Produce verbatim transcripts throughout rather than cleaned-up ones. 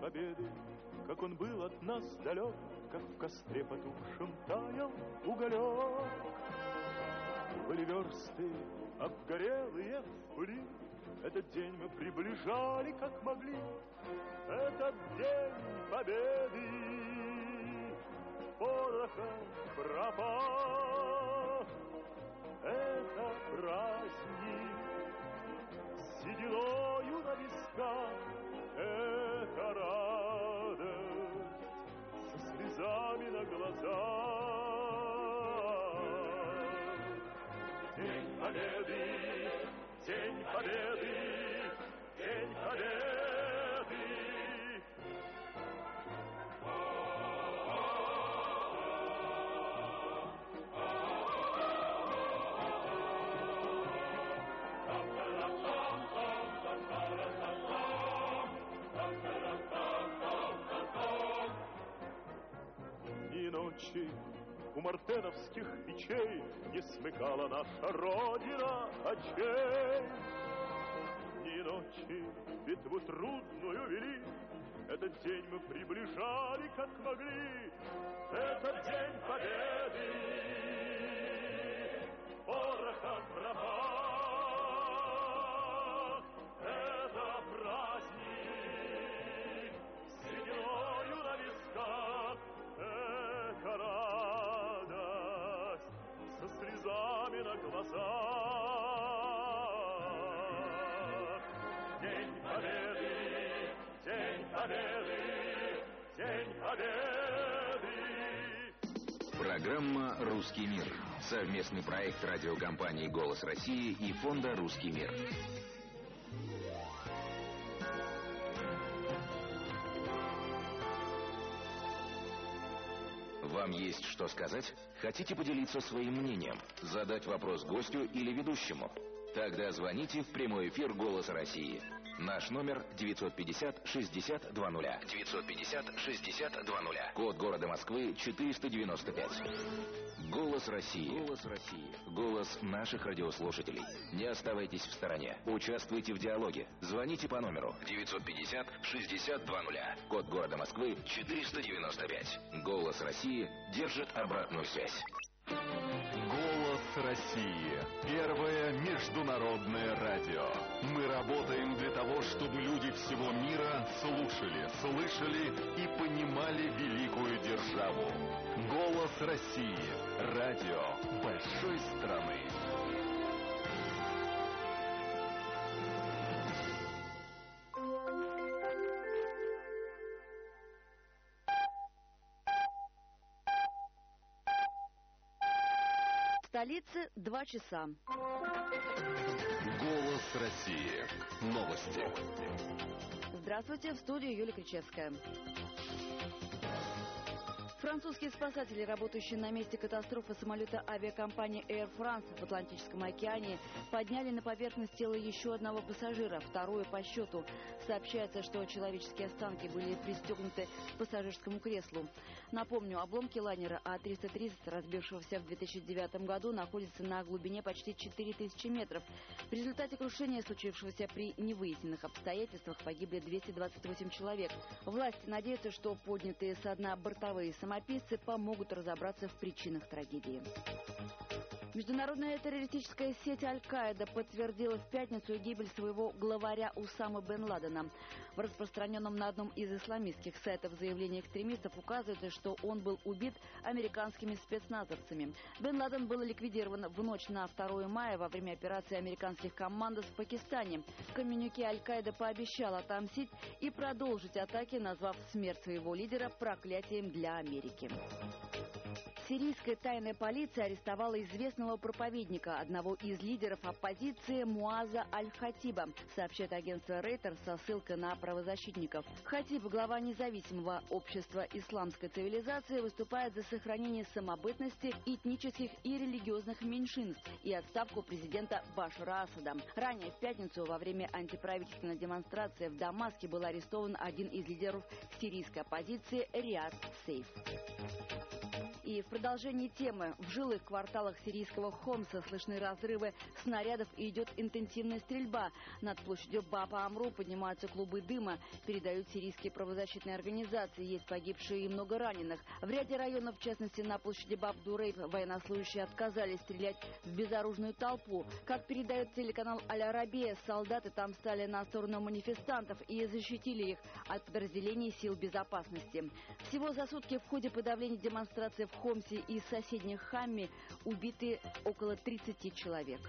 победы, как он был от нас далек, как в костре потухшем таял уголек. Были версты обгорелые в пыли, этот день мы приближали, как могли. Этот день победы, порохом пропах. Это праздник с сединою на висках, это радость со слезами на глазах. День победы, день победы, день победы. И ночи у мартеновских печей не смыкала наша Родина очей. Ни ночи битву трудную вели, этот день мы приближали, как могли. Этот день победы, порохом пропах. Это праздник с сединою на висках, это радость со слезами на глазах. День победы, день победы, день победы. Программа «Русский мир». Совместный проект радиокомпании «Голос России» и фонда «Русский мир». Вам есть что сказать? Хотите поделиться своим мнением? Задать вопрос гостю или ведущему? Тогда звоните в прямой эфир «Голос России». Наш номер девятьсот пятьдесят шестьдесят двадцать. девятьсот пятьдесят шестьдесят двадцать. Код города Москвы четыреста девяносто пять. Голос России. Голос России. Голос наших радиослушателей. Не оставайтесь в стороне. Участвуйте в диалоге. Звоните по номеру девятьсот пятьдесят шестьдесят двадцать. Код города Москвы четыреста девяносто пять. Голос России держит обратную связь. Голос России. Первое международное радио. Мы работаем для того, чтобы люди всего мира слушали, слышали и понимали великую державу. Голос России. Радио большой страны. В столице два часа. Голос России. Новости. Здравствуйте, в студии Юлия Кричевская. Французские спасатели, работающие на месте катастрофы самолета авиакомпании Air France в Атлантическом океане, подняли на поверхность тело еще одного пассажира, второе по счету. Сообщается, что человеческие останки были пристегнуты к пассажирскому креслу. Напомню, обломки лайнера А триста тридцать, разбившегося в две тысячи девятом году, находятся на глубине почти четыре тысячи метров. В результате крушения, случившегося при невыясненных обстоятельствах, погибли двести двадцать восемь человек. Власти надеются, что поднятые со дна бортовые самописцы помогут разобраться в причинах трагедии. Международная террористическая сеть Аль-Каида подтвердила в пятницу гибель своего главаря Усамы бен Ладена. В распространенном на одном из исламистских сайтов заявлении экстремистов указывается, что он был убит американскими спецназовцами. Бен Ладен был ликвидирован в ночь на второе мая во время операции американских командос в Пакистане. В коммюнике Аль-Каида пообещала отомстить и продолжить атаки, назвав смерть своего лидера проклятием для Америки. Сирийская тайная полиция арестовала известного проповедника, одного из лидеров оппозиции Муаза Аль-Хатиба, сообщает агентство Рейтер со ссылкой на правозащитников. Хатиб, глава независимого общества исламской цивилизации, выступает за сохранение самобытности этнических и религиозных меньшинств и отставку президента Башара Асада. Ранее в пятницу во время антиправительственной демонстрации в Дамаске был арестован один из лидеров сирийской оппозиции Риад Сейф. И в продолжении темы в жилых кварталах сирийского Хомса слышны разрывы снарядов и идет интенсивная стрельба. Над площадью Баб-Амру поднимаются клубы дыма, передают сирийские правозащитные организации. Есть погибшие и много раненых. В ряде районов, в частности на площади Баб-Дурейб, военнослужащие отказались стрелять в безоружную толпу. Как передает телеканал Аль-Арабия, солдаты там стали на сторону манифестантов и защитили их от подразделений сил безопасности. Всего за сутки в ходе подавления демонстраций в Хомсе и соседних Хамме убиты около тридцати человек.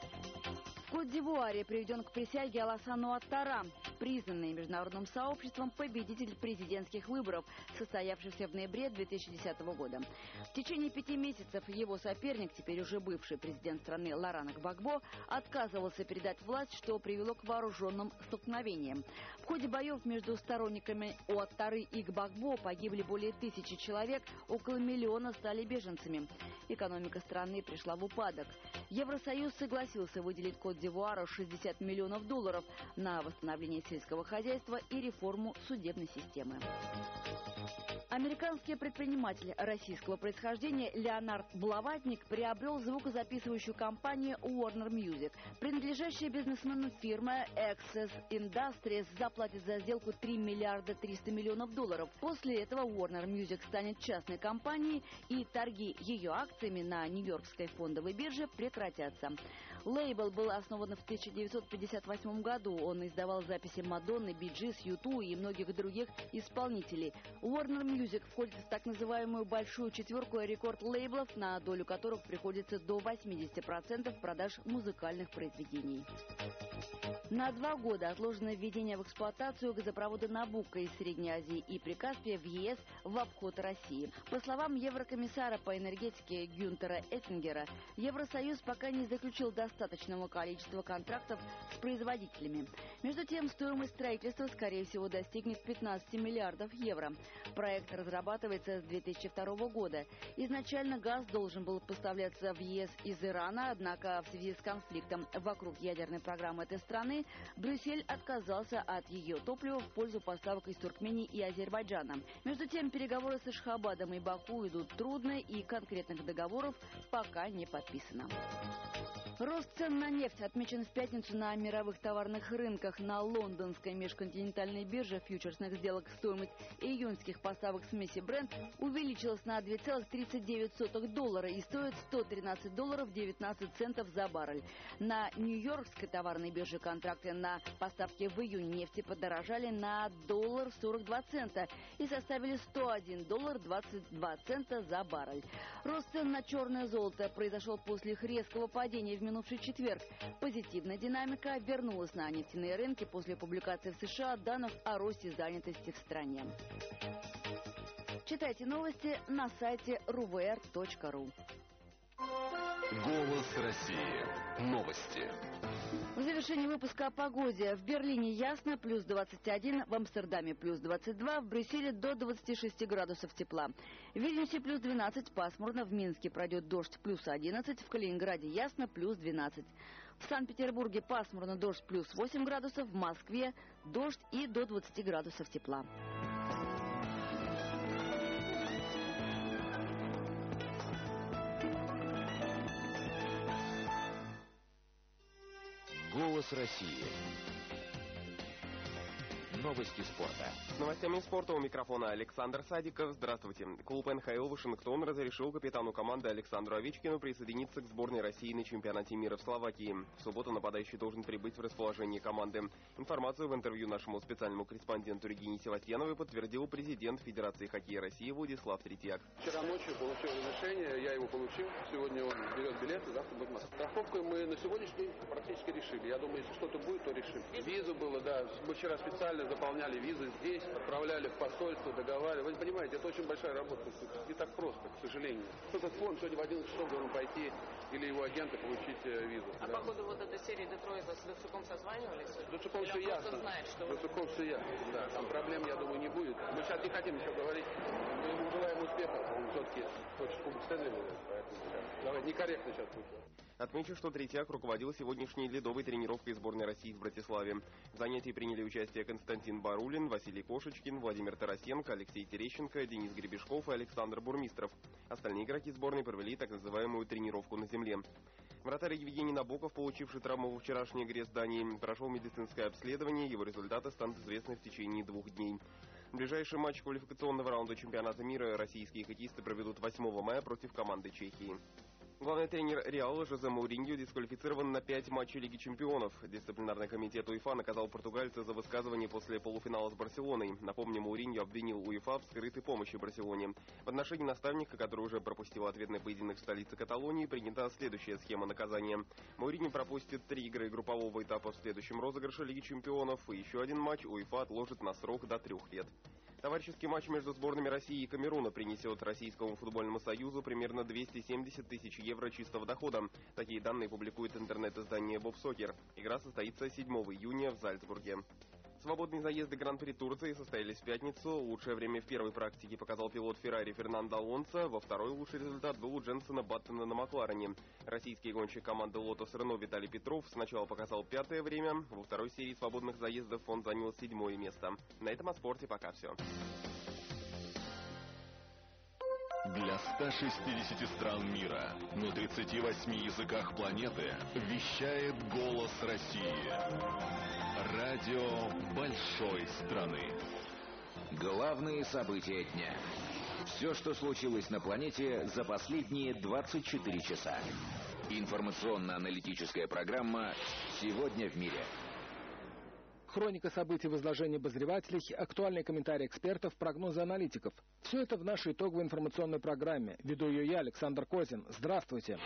В Кот-д'Ивуаре приведен к присяге Алассану Уаттара, признанный международным сообществом победитель президентских выборов, состоявшихся в ноябре две тысячи десятого года. В течение пяти месяцев его соперник, теперь уже бывший президент страны Лоран Гбагбо, отказывался передать власть, что привело к вооруженным столкновениям. В ходе боев между сторонниками Уаттары и Гбагбо погибли более тысячи человек, около миллиона стали беженцами. Экономика страны пришла в упадок. Евросоюз согласился выделить Кот-д'Ивуару шестьдесят миллионов долларов на восстановление сельского хозяйства и реформу судебной системы. Американский предприниматель российского происхождения Леонард Блаватник приобрел звукозаписывающую компанию Warner Music. Принадлежащая бизнесмену фирма Access Industries заплатит за сделку три миллиарда триста миллионов долларов. После этого Warner Music станет частной компанией, и торги ее акциями на Нью-Йоркской фондовой бирже прекратятся. Лейбл был основан в тысяча девятьсот пятьдесят восьмом году. Он издавал записи Мадонны, Би Джис, Ю ту и многих других исполнителей. Warner Music входит в так называемую большую четверку рекорд-лейблов, на долю которых приходится до восьмидесяти процентов продаж музыкальных произведений. На два года отложено введение в эксплуатацию газопровода «Набуко» из Средней Азии и Прикаспия в ЕС в обход России. По словам еврокомиссара по энергетике Гюнтера Эттингера, Евросоюз пока не заключил достаточного количества контрактов с производителями. Между тем, стоимость строительства, скорее всего, достигнет пятнадцати миллиардов евро. Проект разрабатывается с две тысячи второго года. Изначально газ должен был поставляться в ЕС из Ирана, однако в связи с конфликтом вокруг ядерной программы этой страны Брюссель отказался от ее топлива в пользу поставок из Туркмении и Азербайджана. Между тем, переговоры с Ашхабадом и Баку идут трудно, и конкретных договоров пока не подписано. Рост цен на нефть отмечен в пятницу на мировых товарных рынках. На лондонской межконтинентальной бирже фьючерсных сделок стоимость июньских поставок смеси Brent увеличилась на две целых тридцать девять сотых доллара и стоит сто тринадцать долларов девятнадцать центов за баррель. На нью-йоркской товарной бирже контракты на поставки в июне нефти подорожали на доллар сорок два цента и составили сто один доллар двадцать два цента за баррель. Рост цен на черное золото произошел после их резкого падения в минувший четверг. Позитивная динамика вернулась на нефтяные рынки после публикации в США данных о росте занятости в стране. Читайте новости на сайте эр вэ эр точка ру. Голос России. Новости. В завершении выпуска о погоде. В Берлине ясно, плюс двадцать один, в Амстердаме плюс двадцать два, в Брюсселе до двадцати шести градусов тепла. В Вильнюсе плюс двенадцать, пасмурно, в Минске пройдет дождь плюс одиннадцать, в Калининграде ясно, плюс двенадцать. В Санкт-Петербурге пасмурно, дождь плюс восемь градусов, в Москве дождь и до двадцати градусов тепла. Голос России. Новости спорта. С новостями спорта у микрофона Александр Садиков. Здравствуйте. Клуб эн ха эл «Вашингтон» разрешил капитану команды Александру Овечкину присоединиться к сборной России на чемпионате мира в Словакии. В субботу нападающий должен прибыть в расположение команды. Информацию в интервью нашему специальному корреспонденту Регине Севастьяновой подтвердил президент Федерации хоккея России Владислав Третьяк. Вчера ночью получил разрешение, я его получил. Сегодня он берет билеты, завтра будет Москва. Страховку мы на сегодняшний день практически решили. Я думаю, если что-то будет, то решим. Визу было, да. Мы вчера специально заполняли визы здесь, отправляли в посольство, договаривали. Вы понимаете, это очень большая работа. Не так просто, к сожалению. Кто-то вспомнил, сегодня в одиннадцать часов должен пойти или его агенты получить э, визу. А да. по ходу вот этой серии Детройта с Доцуком созванивались? С Доцуком все ясно. Знает, что Доцуком все ясно, да. Там проблем, я думаю, не будет. Мы сейчас не хотим еще говорить. Мы ему желаем успеха. Он все-таки хочет Кубок оценивали, поэтому сейчас, давай, некорректно сейчас вышло. Отмечу, что Третьяк руководил сегодняшней ледовой тренировкой сборной России в Братиславе. В занятии приняли участие Константин Барулин, Василий Кошечкин, Владимир Тарасенко, Алексей Терещенко, Денис Гребешков и Александр Бурмистров. Остальные игроки сборной провели так называемую тренировку на земле. Вратарь Евгений Набоков, получивший травму во вчерашней игре с Данией, прошел медицинское обследование, его результаты станут известны в течение двух дней. Ближайший матч квалификационного раунда чемпионата мира российские хоккеисты проведут восьмого мая против команды Чехии. Главный тренер Реала Жозе Мауриньо дисквалифицирован на пять матчей Лиги чемпионов. Дисциплинарный комитет УЕФА наказал португальца за высказывание после полуфинала с Барселоной. Напомню, Мауриньо обвинил УЕФА в скрытой помощи Барселоне. В отношении наставника, который уже пропустил ответный поединок в столице Каталонии, принята следующая схема наказания. Мауриньо пропустит три игры группового этапа в следующем розыгрыше Лиги чемпионов, и еще один матч УЕФА отложит на срок до трех лет. Товарищеский матч между сборными России и Камеруна принесет Российскому футбольному союзу примерно двести семьдесят тысяч евро чистого дохода. Такие данные публикует интернет-издание «Бобсокер». Игра состоится седьмого июня в Зальцбурге. Свободные заезды Гран-при Турции состоялись в пятницу. Лучшее время в первой практике показал пилот Феррари Фернандо Алонсо. Во второй лучший результат был у Дженсена Баттона на Макларене. Российский гонщик команды Лотос Рено Виталий Петров сначала показал пятое время. Во второй серии свободных заездов он занял седьмое место. На этом о спорте пока все. Для ста шестидесяти стран мира на тридцати восьми языках планеты вещает «Голос России». Радио большой страны. Главные события дня. Все, что случилось на планете за последние двадцать четыре часа. Информационно-аналитическая программа «Сегодня в мире». Хроника событий в изложении обозревателей, актуальные комментарии экспертов, прогнозы аналитиков. Все это в нашей итоговой информационной программе. Веду ее я, Александр Козин. Здравствуйте.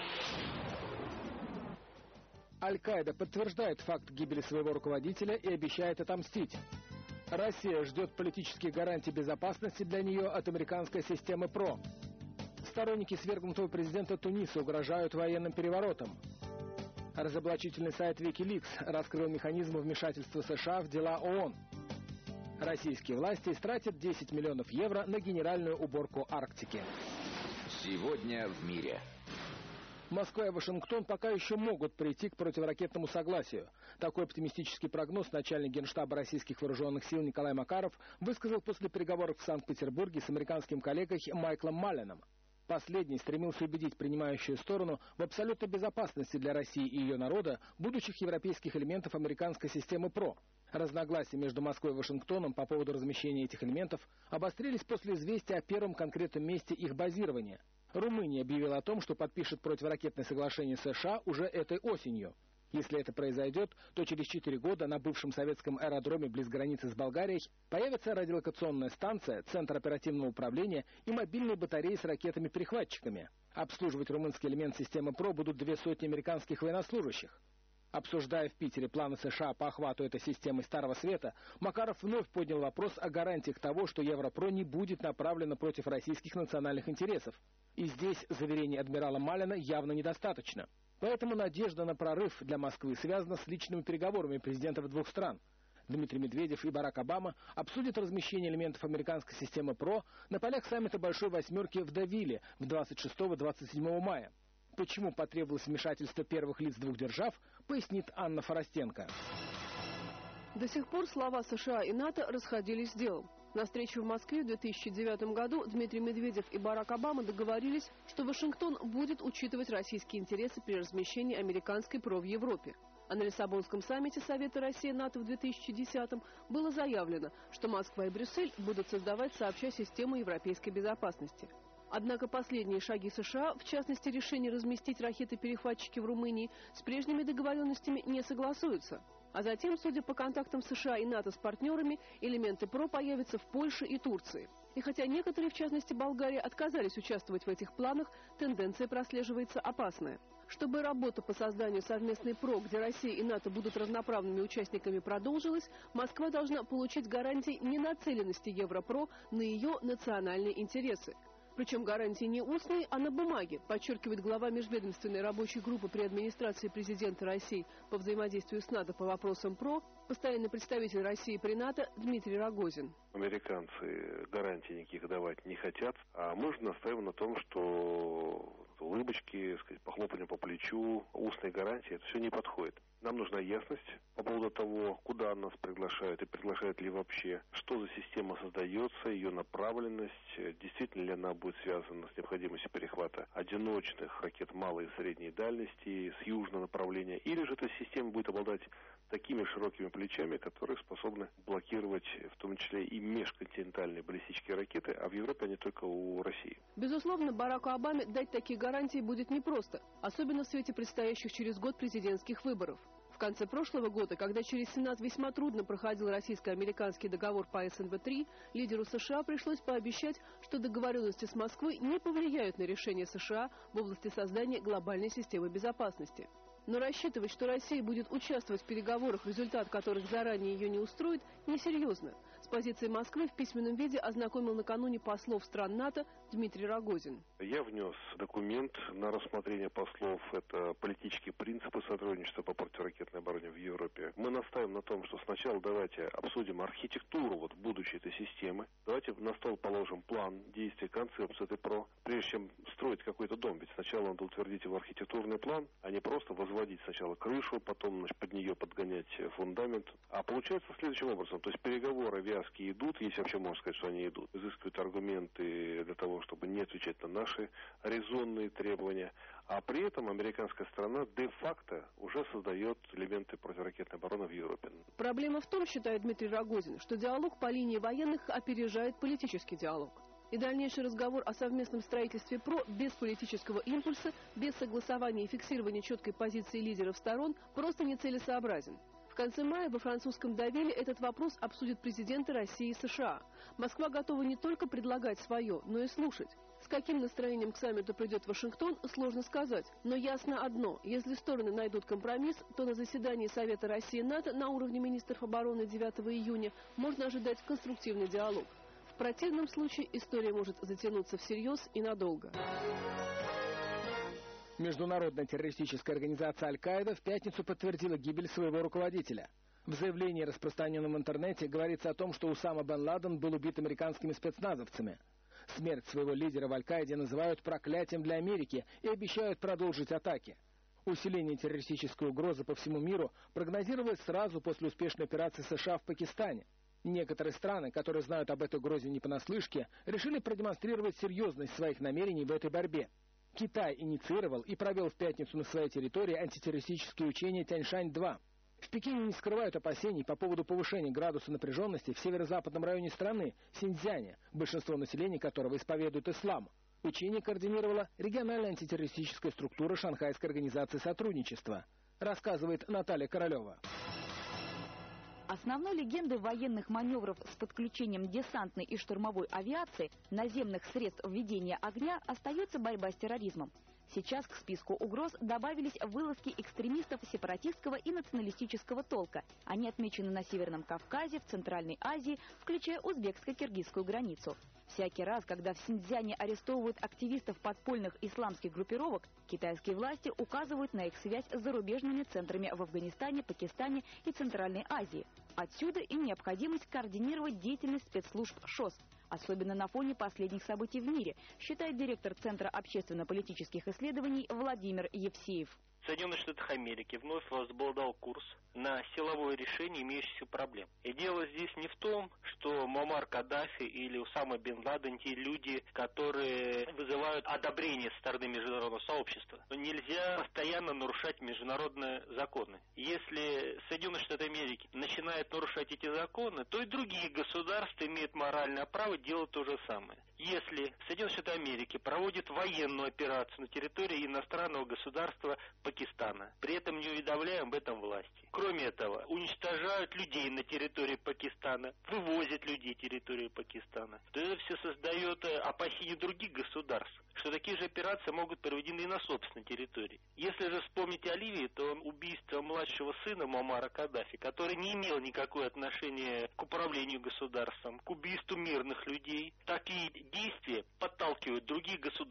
Аль-Каида подтверждает факт гибели своего руководителя и обещает отомстить. Россия ждет политические гарантии безопасности для нее от американской системы ПРО. Сторонники свергнутого президента Туниса угрожают военным переворотом. Разоблачительный сайт Wikileaks раскрыл механизмы вмешательства США в дела ООН. Российские власти истратят десять миллионов евро на генеральную уборку Арктики. Сегодня в мире. Москва и Вашингтон пока еще могут прийти к противоракетному согласию. Такой оптимистический прогноз начальник Генштаба российских вооруженных сил Николай Макаров высказал после переговоров в Санкт-Петербурге с американским коллегой Майклом Маллином. Последний стремился убедить принимающую сторону в абсолютной безопасности для России и ее народа будущих европейских элементов американской системы ПРО. Разногласия между Москвой и Вашингтоном по поводу размещения этих элементов обострились после известия о первом конкретном месте их базирования. Румыния объявила о том, что подпишет противоракетное соглашение с США уже этой осенью. Если это произойдет, то через четыре года на бывшем советском аэродроме близ границы с Болгарией появится радиолокационная станция, центр оперативного управления и мобильные батареи с ракетами-перехватчиками. Обслуживать румынский элемент системы ПРО будут две сотни американских военнослужащих. Обсуждая в Питере планы США по охвату этой системы Старого Света, Макаров вновь поднял вопрос о гарантиях того, что Европро не будет направлено против российских национальных интересов. И здесь заверений адмирала Маллина явно недостаточно. Поэтому надежда на прорыв для Москвы связана с личными переговорами президентов двух стран. Дмитрий Медведев и Барак Обама обсудят размещение элементов американской системы ПРО на полях саммита Большой Восьмерки в Девиле в двадцать шестого — двадцать седьмого мая. Почему потребовалось вмешательство первых лиц двух держав, пояснит Анна Форостенко. До сих пор слова США и НАТО расходились с делом. На встрече в Москве в две тысячи девятом году Дмитрий Медведев и Барак Обама договорились, что Вашингтон будет учитывать российские интересы при размещении американской ПРО в Европе. А на Лиссабонском саммите Совета Россия-НАТО в две тысячи десятом было заявлено, что Москва и Брюссель будут создавать сообща систему европейской безопасности. Однако последние шаги США, в частности решение разместить ракеты-перехватчики в Румынии, с прежними договоренностями не согласуются. А затем, судя по контактам США и НАТО с партнерами, элементы ПРО появятся в Польше и Турции. И хотя некоторые, в частности Болгария, отказались участвовать в этих планах, тенденция прослеживается опасная. Чтобы работа по созданию совместной ПРО, где Россия и НАТО будут разноправными участниками, продолжилась, Москва должна получить гарантии ненацеленности Европро на ее национальные интересы. Причем гарантии не устные, а на бумаге, подчеркивает глава межведомственной рабочей группы при администрации президента России по взаимодействию с НАТО по вопросам ПРО, постоянный представитель России при НАТО Дмитрий Рогозин. Американцы гарантий никаких давать не хотят, а мы же настаиваем на том, что улыбочки, сказать, похлопывание по плечу, устные гарантии, это все не подходит. Нам нужна ясность по поводу того, куда нас приглашают и приглашают ли вообще, что за система создается, ее направленность, действительно ли она будет связана с необходимостью перехвата одиночных ракет малой и средней дальности с южного направления, или же эта система будет обладать такими широкими плечами, которые способны блокировать в том числе и межконтинентальные баллистические ракеты, а в Европе они только у России. Безусловно, Бараку Обаме дать такие гарантии будет непросто, особенно в свете предстоящих через год президентских выборов. В конце прошлого года, когда через Сенат весьма трудно проходил российско-американский договор по эс эн вэ три, лидеру США пришлось пообещать, что договоренности с Москвой не повлияют на решение США в области создания глобальной системы безопасности. Но рассчитывать, что Россия будет участвовать в переговорах, результат которых заранее ее не устроит, несерьезно. С позицией Москвы в письменном виде ознакомил накануне послов стран НАТО Дмитрий Рогозин. Я внес документ на рассмотрение послов. Это политические принципы сотрудничества по противоракетной обороне в Европе. Мы настаиваем на том, что сначала давайте обсудим архитектуру вот будущей этой системы. Давайте на стол положим план действий, концепцию этой ПРО. Прежде чем строить какой-то дом, ведь сначала надо утвердить его архитектурный план, а не просто возводить сначала крышу, потом значит, под нее подгонять фундамент. А получается следующим образом. То есть переговоры вязкие идут, если вообще можно сказать, что они идут. Изыскивают аргументы для того, чтобы не отвечать на наши резонные требования. А при этом американская сторона де-факто уже создает элементы противоракетной обороны в Европе. Проблема в том, считает Дмитрий Рогозин, что диалог по линии военных опережает политический диалог. И дальнейший разговор о совместном строительстве ПРО без политического импульса, без согласования и фиксирования четкой позиции лидеров сторон просто нецелесообразен. В конце мая во французском Давиле этот вопрос обсудят президенты России и США. Москва готова не только предлагать свое, но и слушать. С каким настроением к саммиту придет Вашингтон, сложно сказать. Но ясно одно. Если стороны найдут компромисс, то на заседании Совета России и НАТО на уровне министров обороны девятого июня можно ожидать конструктивный диалог. В противном случае история может затянуться всерьез и надолго. Международная террористическая организация Аль-Каида в пятницу подтвердила гибель своего руководителя. В заявлении, распространенном в интернете, говорится о том, что Усама бен Ладен был убит американскими спецназовцами. Смерть своего лидера в Аль-Каиде называют проклятием для Америки и обещают продолжить атаки. Усиление террористической угрозы по всему миру прогнозировалось сразу после успешной операции США в Пакистане. Некоторые страны, которые знают об этой угрозе не понаслышке, решили продемонстрировать серьезность своих намерений в этой борьбе. Китай инициировал и провел в пятницу на своей территории антитеррористические учения Тяньшань-два. В Пекине не скрывают опасений по поводу повышения градуса напряженности в северо-западном районе страны, Синьцзяне, большинство населения которого исповедует ислам. Учение координировала региональная антитеррористическая структура Шанхайской организации сотрудничества, рассказывает Наталья Королева. Основной легендой военных маневров с подключением десантной и штурмовой авиации, наземных средств ведения огня остается борьба с терроризмом. Сейчас к списку угроз добавились вылазки экстремистов сепаратистского и националистического толка. Они отмечены на Северном Кавказе, в Центральной Азии, включая узбекско-киргизскую границу. Всякий раз, когда в Синьцзяне арестовывают активистов подпольных исламских группировок, китайские власти указывают на их связь с зарубежными центрами в Афганистане, Пакистане и Центральной Азии. Отсюда и необходимость координировать деятельность спецслужб ШОС, особенно на фоне последних событий в мире, считает директор Центра общественно-политических исследований Владимир Евсеев. Соединенных Штатах Америки вновь возобладал курс на силовое решение имеющихся проблем. И дело здесь не в том, что Муаммар Каддафи или Усама бен Ладен те люди, которые вызывают одобрение со стороны международного сообщества. Но нельзя постоянно нарушать международные законы. Если Соединенные Штаты Америки начинают нарушать эти законы, то и другие государства имеют моральное право делать то же самое. Если Соединенные Штаты Америки проводят военную операцию на территории иностранного государства Пакистана, при этом не уведомляя об этом власти. Кроме этого, уничтожают людей на территории Пакистана, вывозят людей на территорию Пакистана, то это все создает опасения других государств, что такие же операции могут проведены и на собственной территории. Если же вспомнить о Ливии, то убийство младшего сына Муаммара Каддафи, который не имел никакого отношения к управлению государством, к убийству мирных людей, такие действия подталкивают другие государства к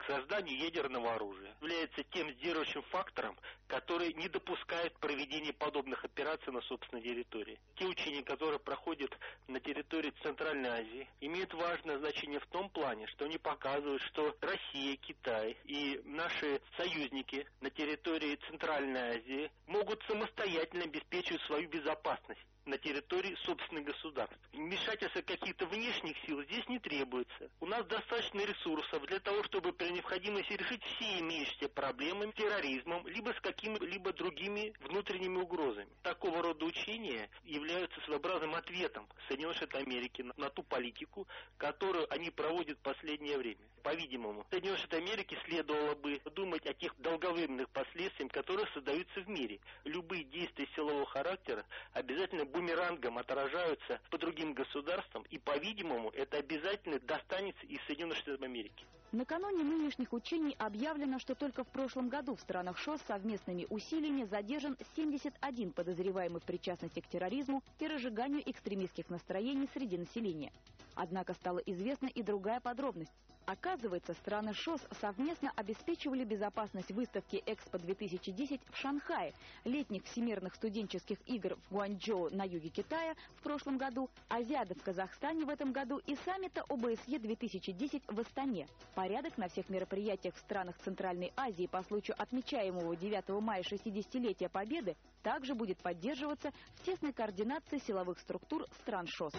созданию ядерного оружия. Является тем сдерживающим фактором, который не допускает проведения подобных операций на собственной территории. Те учения, которые проходят на территории Центральной Азии, имеют важное значение в том плане, что они показывают, что Россия, Китай и наши союзники на территории Центральной Азии могут самостоятельно обеспечивать свою безопасность на территории собственных государств. Вмешательство каких-то внешних сил здесь не требуется. У нас достаточно ресурсов для того, чтобы при необходимости решить все имеющиеся проблемы с терроризмом, либо с какими-либо другими внутренними угрозами. Такого рода учения являются своеобразным ответом Соединенных Штатов Америки на, на ту политику, которую они проводят в последнее время. По-видимому, Соединенные Штаты Америки следовало бы думать о тех долговременных последствиях, которые создаются в мире. Любые действия силового характера обязательно бумерангом отражаются по другим государствам, и, по-видимому, это обязательно достанется из Соединенных Штатов Америки. Накануне нынешних учений объявлено, что только в прошлом году в странах ШОС совместными усилиями задержан семьдесят один подозреваемый в причастности к терроризму и разжиганию экстремистских настроений среди населения. Однако стала известна и другая подробность. Оказывается, страны ШОС совместно обеспечивали безопасность выставки Экспо-две тысячи десять в Шанхае, летних всемирных студенческих игр в Гуанчжоу на юге Китая в прошлом году, Азиады в Казахстане в этом году и саммита О Бэ Эс Е-две тысячи десять в Астане. Порядок на всех мероприятиях в странах Центральной Азии по случаю отмечаемого девятого мая шестидесятилетия Победы также будет поддерживаться в тесной координации силовых структур стран ШОС.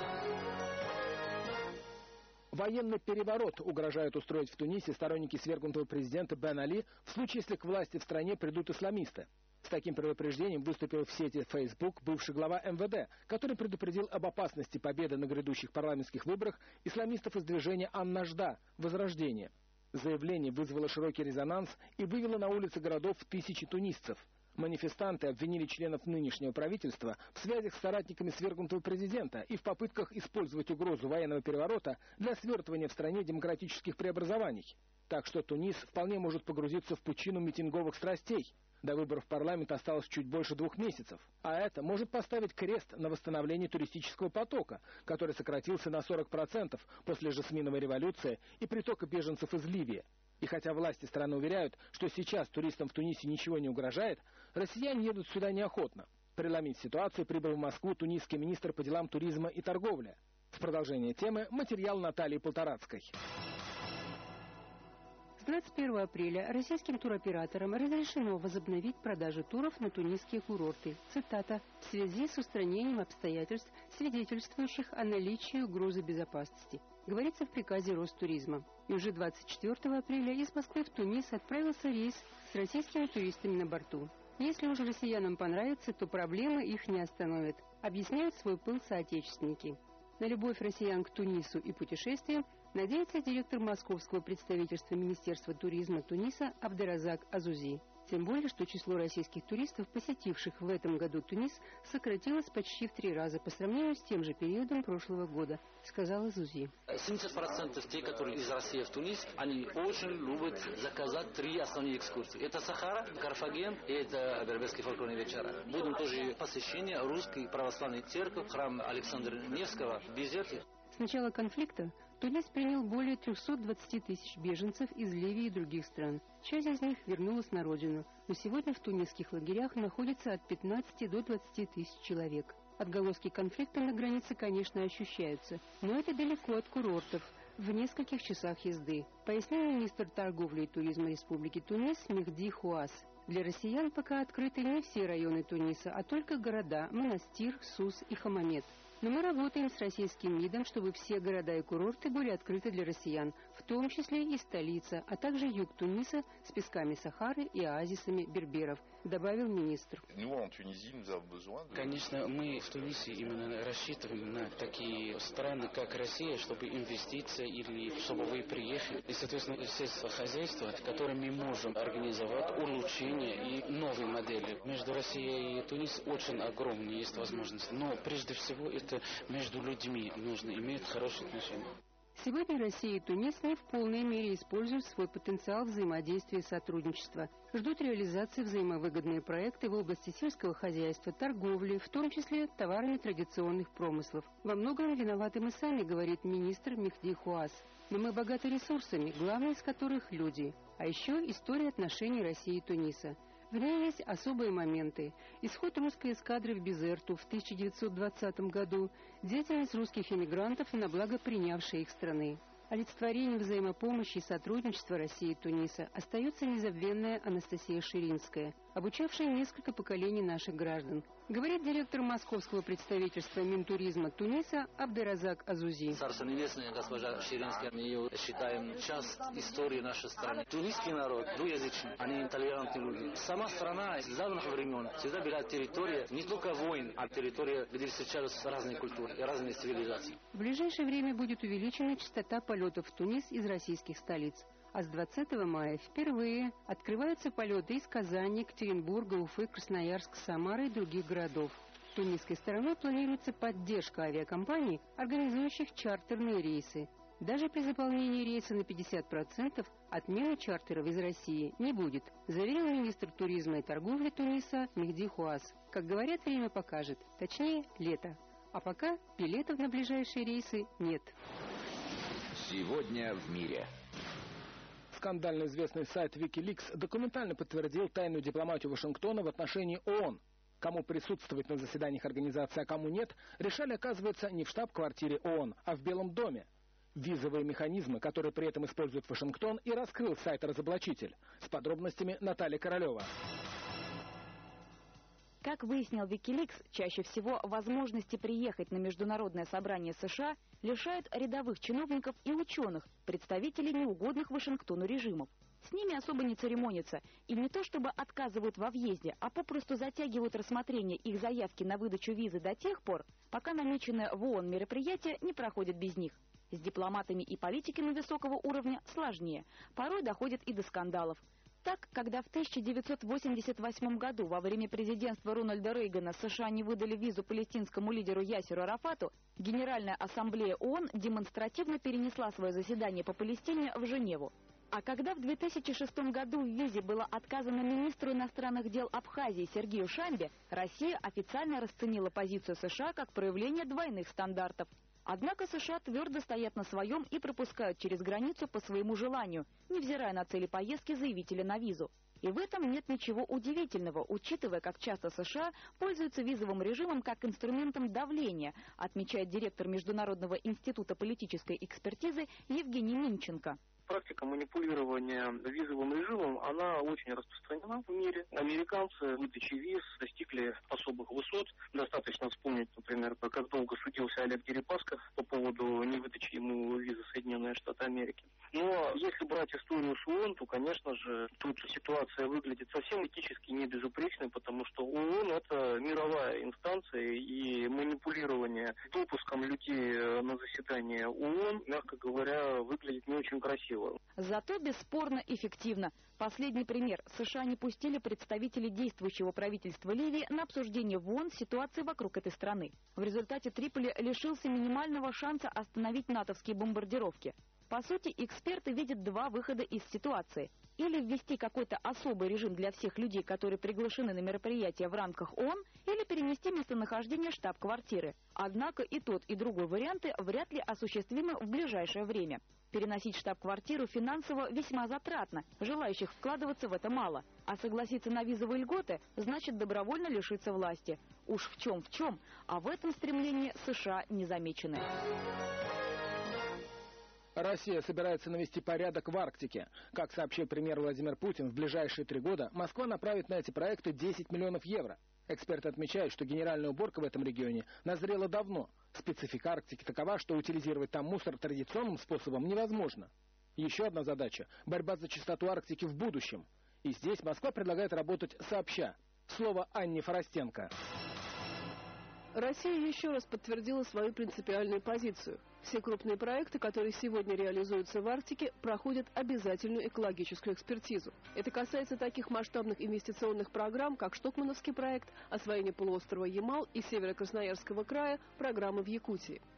Военный переворот угрожают устроить в Тунисе сторонники свергнутого президента Бен Али в случае, если к власти в стране придут исламисты. С таким предупреждением выступил в сети Facebook бывший глава Эм Вэ Дэ, который предупредил об опасности победы на грядущих парламентских выборах исламистов из движения Ан-Нажда «Возрождение». Заявление вызвало широкий резонанс и вывело на улицы городов тысячи тунисцев. Манифестанты обвинили членов нынешнего правительства в связях с соратниками свергнутого президента и в попытках использовать угрозу военного переворота для свертывания в стране демократических преобразований. Так что Тунис вполне может погрузиться в пучину митинговых страстей. До выборов в парламент осталось чуть больше двух месяцев. А это может поставить крест на восстановлении туристического потока, который сократился на сорок процентов после жасминовой революции и притока беженцев из Ливии. И хотя власти страны уверяют, что сейчас туристам в Тунисе ничего не угрожает, россияне едут сюда неохотно. Преломить ситуацию прибыл в Москву тунисский министр по делам туризма и торговли. В продолжение темы материал Натальи Полторацкой. С двадцать первого апреля российским туроператорам разрешено возобновить продажу туров на тунисские курорты. Цитата. «В связи с устранением обстоятельств, свидетельствующих о наличии угрозы безопасности», говорится в приказе Ростуризма. И уже двадцать четвёртого апреля из Москвы в Тунис отправился рейс с российскими туристами на борту. Если уже россиянам понравится, то проблемы их не остановят, объясняют свой пыл соотечественники. На любовь россиян к Тунису и путешествиям надеется директор московского представительства Министерства туризма Туниса Абдеразак Азузи. Тем более, что число российских туристов, посетивших в этом году Тунис, сократилось почти в три раза по сравнению с тем же периодом прошлого года, сказал Азузи. семьдесят процентов те, которые из России в Тунис, они очень любят заказать три основные экскурсии. Это Сахара, Карфаген и это Берберские фольклорные вечера. Будем тоже посещение Русской православной церкви, храм Александра Невского, Безерки. С начала конфликта Тунис принял более трёхсот двадцати тысяч беженцев из Ливии и других стран. Часть из них вернулась на родину, но сегодня в тунисских лагерях находится от пятнадцати до двадцати тысяч человек. Отголоски конфликта на границе, конечно, ощущаются, но это далеко от курортов, в нескольких часах езды, пояснил министр торговли и туризма Республики Тунис Мехди Хуас. Для россиян пока открыты не все районы Туниса, а только города Монастир, Сус и Хамамет. Но мы работаем с российским МИДом, чтобы все города и курорты были открыты для россиян, в том числе и столица, а также юг Туниса с песками Сахары и оазисами берберов, добавил министр. Конечно, мы в Тунисе именно рассчитываем на такие страны, как Россия, чтобы инвестиции или чтобы вы приехали. И, соответственно, средства хозяйства, которыми мы можем организовать улучшение и новые модели. Между Россией и Тунисом очень огромные есть возможности. Но прежде всего это между людьми нужно иметь хорошие отношения. Сегодня Россия и Тунис не в полной мере используют свой потенциал взаимодействия и сотрудничества. Ждут реализации взаимовыгодные проекты в области сельского хозяйства, торговли, в том числе товарами традиционных промыслов. Во многом виноваты мы сами, говорит министр Мехди Хуаз. Но мы богаты ресурсами, главное из которых люди. А еще история отношений России и Туниса. В ней есть особые моменты. Исход русской эскадры в Бизерту в тысяча девятьсот двадцатом году, деятельность русских эмигрантов и на благо принявшей их страны. Олицетворением взаимопомощи и сотрудничества России и Туниса остается незабвенная Анастасия Ширинская, обучавшая несколько поколений наших граждан. Говорит директор московского представительства Минтуризма Туниса Абдеразак Азузи. Царство небесное, госпожа Ширинская, мы ее считаем часть истории нашей страны. Тунисский народ двуязычный, они толерантные люди. Сама страна с давних времен всегда была территория не только войн, а территория, где встречались разные культуры и разные цивилизации. В ближайшее время будет увеличена частота полетов в Тунис из российских столиц. А с двадцатого мая впервые открываются полеты из Казани, Екатеринбурга, Уфы, Красноярска, Самары и других городов. Тунисской стороной планируется поддержка авиакомпаний, организующих чартерные рейсы. Даже при заполнении рейса на пятьдесят процентов отмены чартеров из России не будет, заверил министр туризма и торговли Туниса Мехди Хуаз. Как говорят, время покажет, точнее лето. А пока билетов на ближайшие рейсы нет. Сегодня в мире. Скандально известный сайт Wikileaks документально подтвердил тайную дипломатию Вашингтона в отношении ООН. Кому присутствовать на заседаниях организации, а кому нет, решали, оказывается, не в штаб-квартире ООН, а в Белом доме. Визовые механизмы, которые при этом использует Вашингтон, и раскрыл сайт-разоблачитель. С подробностями Наталья Королева. Как выяснил Wikileaks, чаще всего возможности приехать на международное собрание США лишают рядовых чиновников и ученых, представителей неугодных Вашингтону режимов. С ними особо не церемонятся и не то чтобы отказывают во въезде, а попросту затягивают рассмотрение их заявки на выдачу визы до тех пор, пока намеченное в ООН мероприятие не проходит без них. С дипломатами и политиками высокого уровня сложнее, порой доходит и до скандалов. Так, когда в тысяча девятьсот восемьдесят восьмом году во время президентства Рональда Рейгана США не выдали визу палестинскому лидеру Ясеру Арафату, Генеральная ассамблея ООН демонстративно перенесла свое заседание по Палестине в Женеву. А когда в две тысячи шестом году в визе было отказано министру иностранных дел Абхазии Сергею Шамбе, Россия официально расценила позицию США как проявление двойных стандартов. Однако США твердо стоят на своем и пропускают через границу по своему желанию, невзирая на цели поездки заявителя на визу. И в этом нет ничего удивительного, учитывая, как часто США пользуются визовым режимом как инструментом давления, отмечает директор Международного института политической экспертизы Евгений Минченко. Практика манипулирования визовым режимом, она очень распространена в мире. Американцы в выдаче виз достигли особых высот. Достаточно вспомнить, например, как долго судился Олег Дерипаска по поводу невыдачи ему визы Соединенные Штаты Америки. Но если брать историю с ООН, то, конечно же, тут ситуация выглядит совсем этически не безупречной, потому что ООН — это мировая инстанция, и манипулирование допуском людей на заседание ООН, мягко говоря, выглядит не очень красиво. Зато бесспорно эффективно. Последний пример. США не пустили представителей действующего правительства Ливии на обсуждение в ООН ситуации вокруг этой страны. В результате Триполи лишился минимального шанса остановить натовские бомбардировки. По сути, эксперты видят два выхода из ситуации. Или ввести какой-то особый режим для всех людей, которые приглашены на мероприятия в рамках ООН, или перенести местонахождение штаб-квартиры. Однако и тот, и другой варианты вряд ли осуществимы в ближайшее время. Переносить штаб-квартиру финансово весьма затратно, желающих вкладываться в это мало. А согласиться на визовые льготы значит добровольно лишиться власти. Уж в чем в чем, а в этом стремлении США не замечены. Россия собирается навести порядок в Арктике. Как сообщил премьер Владимир Путин, в ближайшие три года Москва направит на эти проекты десять миллионов евро. Эксперты отмечают, что генеральная уборка в этом регионе назрела давно. Специфика Арктики такова, что утилизировать там мусор традиционным способом невозможно. Еще одна задача – борьба за чистоту Арктики в будущем. И здесь Москва предлагает работать сообща. Слово Анне Форостенко. Россия еще раз подтвердила свою принципиальную позицию. Все крупные проекты, которые сегодня реализуются в Арктике, проходят обязательную экологическую экспертизу. Это касается таких масштабных инвестиционных программ, как Штокмановский проект, освоение полуострова Ямал и Северо-Красноярского края, программы в Якутии.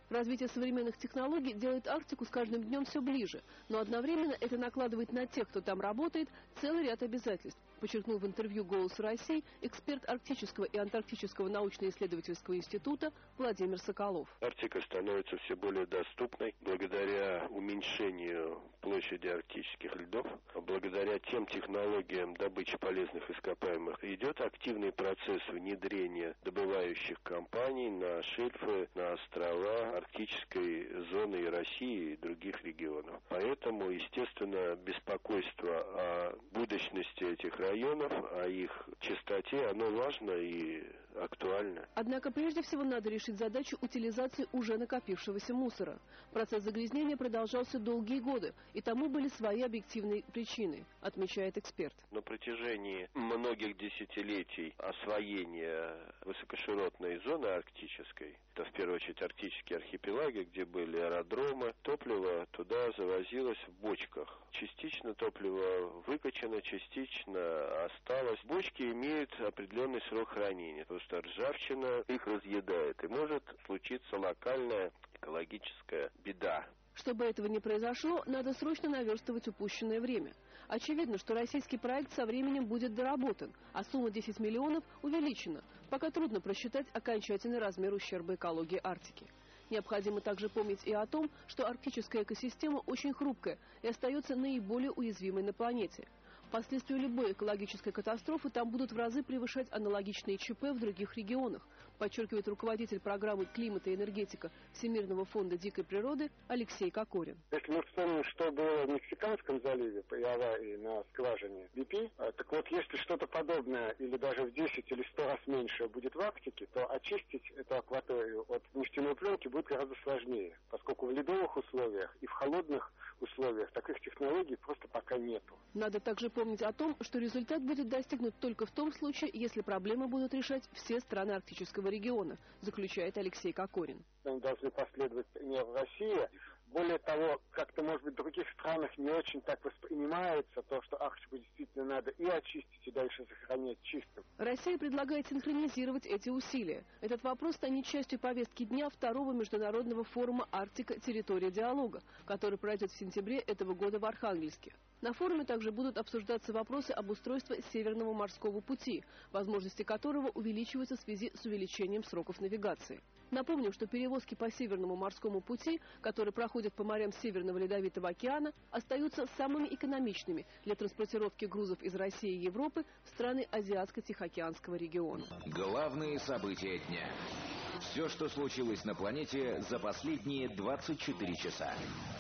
Развитие современных технологий делает Арктику с каждым днем все ближе, но одновременно это накладывает на тех, кто там работает, целый ряд обязательств, подчеркнул в интервью «Голосу России» эксперт Арктического и Антарктического научно-исследовательского института Владимир Соколов. Арктика становится все более доступной благодаря уменьшению площади арктических льдов, благодаря тем технологиям добычи полезных ископаемых. Идет активный процесс внедрения добывающих компаний на шельфы, на острова арктической зоны и России, и других регионов. Поэтому, естественно, беспокойство о будущности этих районов, о их чистоте, оно важно и актуально. Однако прежде всего надо решить задачу утилизации уже накопившегося мусора. Процесс загрязнения продолжался долгие годы, и тому были свои объективные причины, отмечает эксперт. На протяжении многих десятилетий освоения высокоширотной зоны арктической, это в первую очередь арктические архипелаги, где были аэродромы, топливо туда завозилось в бочках. Частично топливо выкачано, частично осталось. Бочки имеют определенный срок хранения, потому что ржавчина их разъедает, и может случиться локальная экологическая беда. Чтобы этого не произошло, надо срочно наверстывать упущенное время. Очевидно, что российский проект со временем будет доработан, а сумма десять миллионов увеличена. Пока трудно просчитать окончательный размер ущерба экологии Арктики. Необходимо также помнить и о том, что арктическая экосистема очень хрупкая и остается наиболее уязвимой на планете. Последствия любой экологической катастрофы там будут в разы превышать аналогичные ЧП в других регионах, подчеркивает руководитель программы «Климата и энергетика» Всемирного фонда дикой природы Алексей Кокорин. Если мы вспомним, что было в Мексиканском заливе при аварии на скважине би пи, так вот, если что-то подобное или даже в десять или сто раз меньше будет в Арктике, то очистить эту акваторию от нефтяной пленки будет гораздо сложнее, поскольку в ледовых условиях и в холодных условиях таких технологий просто пока нету. Надо также помнить о том, что результат будет достигнут только в том случае, если проблемы будут решать все страны арктического региона, заключает Алексей Кокорин. Мы должны последовать примеру России. Более того, как-то, может быть, в других странах не очень так воспринимается то, что Арктику действительно надо и очистить, и дальше сохранять чистым. Россия предлагает синхронизировать эти усилия. Этот вопрос станет частью повестки дня второго международного форума «Арктика. Территория диалога», который пройдет в сентябре этого года в Архангельске. На форуме также будут обсуждаться вопросы об устройстве Северного морского пути, возможности которого увеличиваются в связи с увеличением сроков навигации. Напомним, что перевозки по Северному морскому пути, которые проходят по морям Северного Ледовитого океана, остаются самыми экономичными для транспортировки грузов из России и Европы в страны Азиатско-Тихоокеанского региона. Главные события дня. Все, что случилось на планете за последние двадцать четыре часа.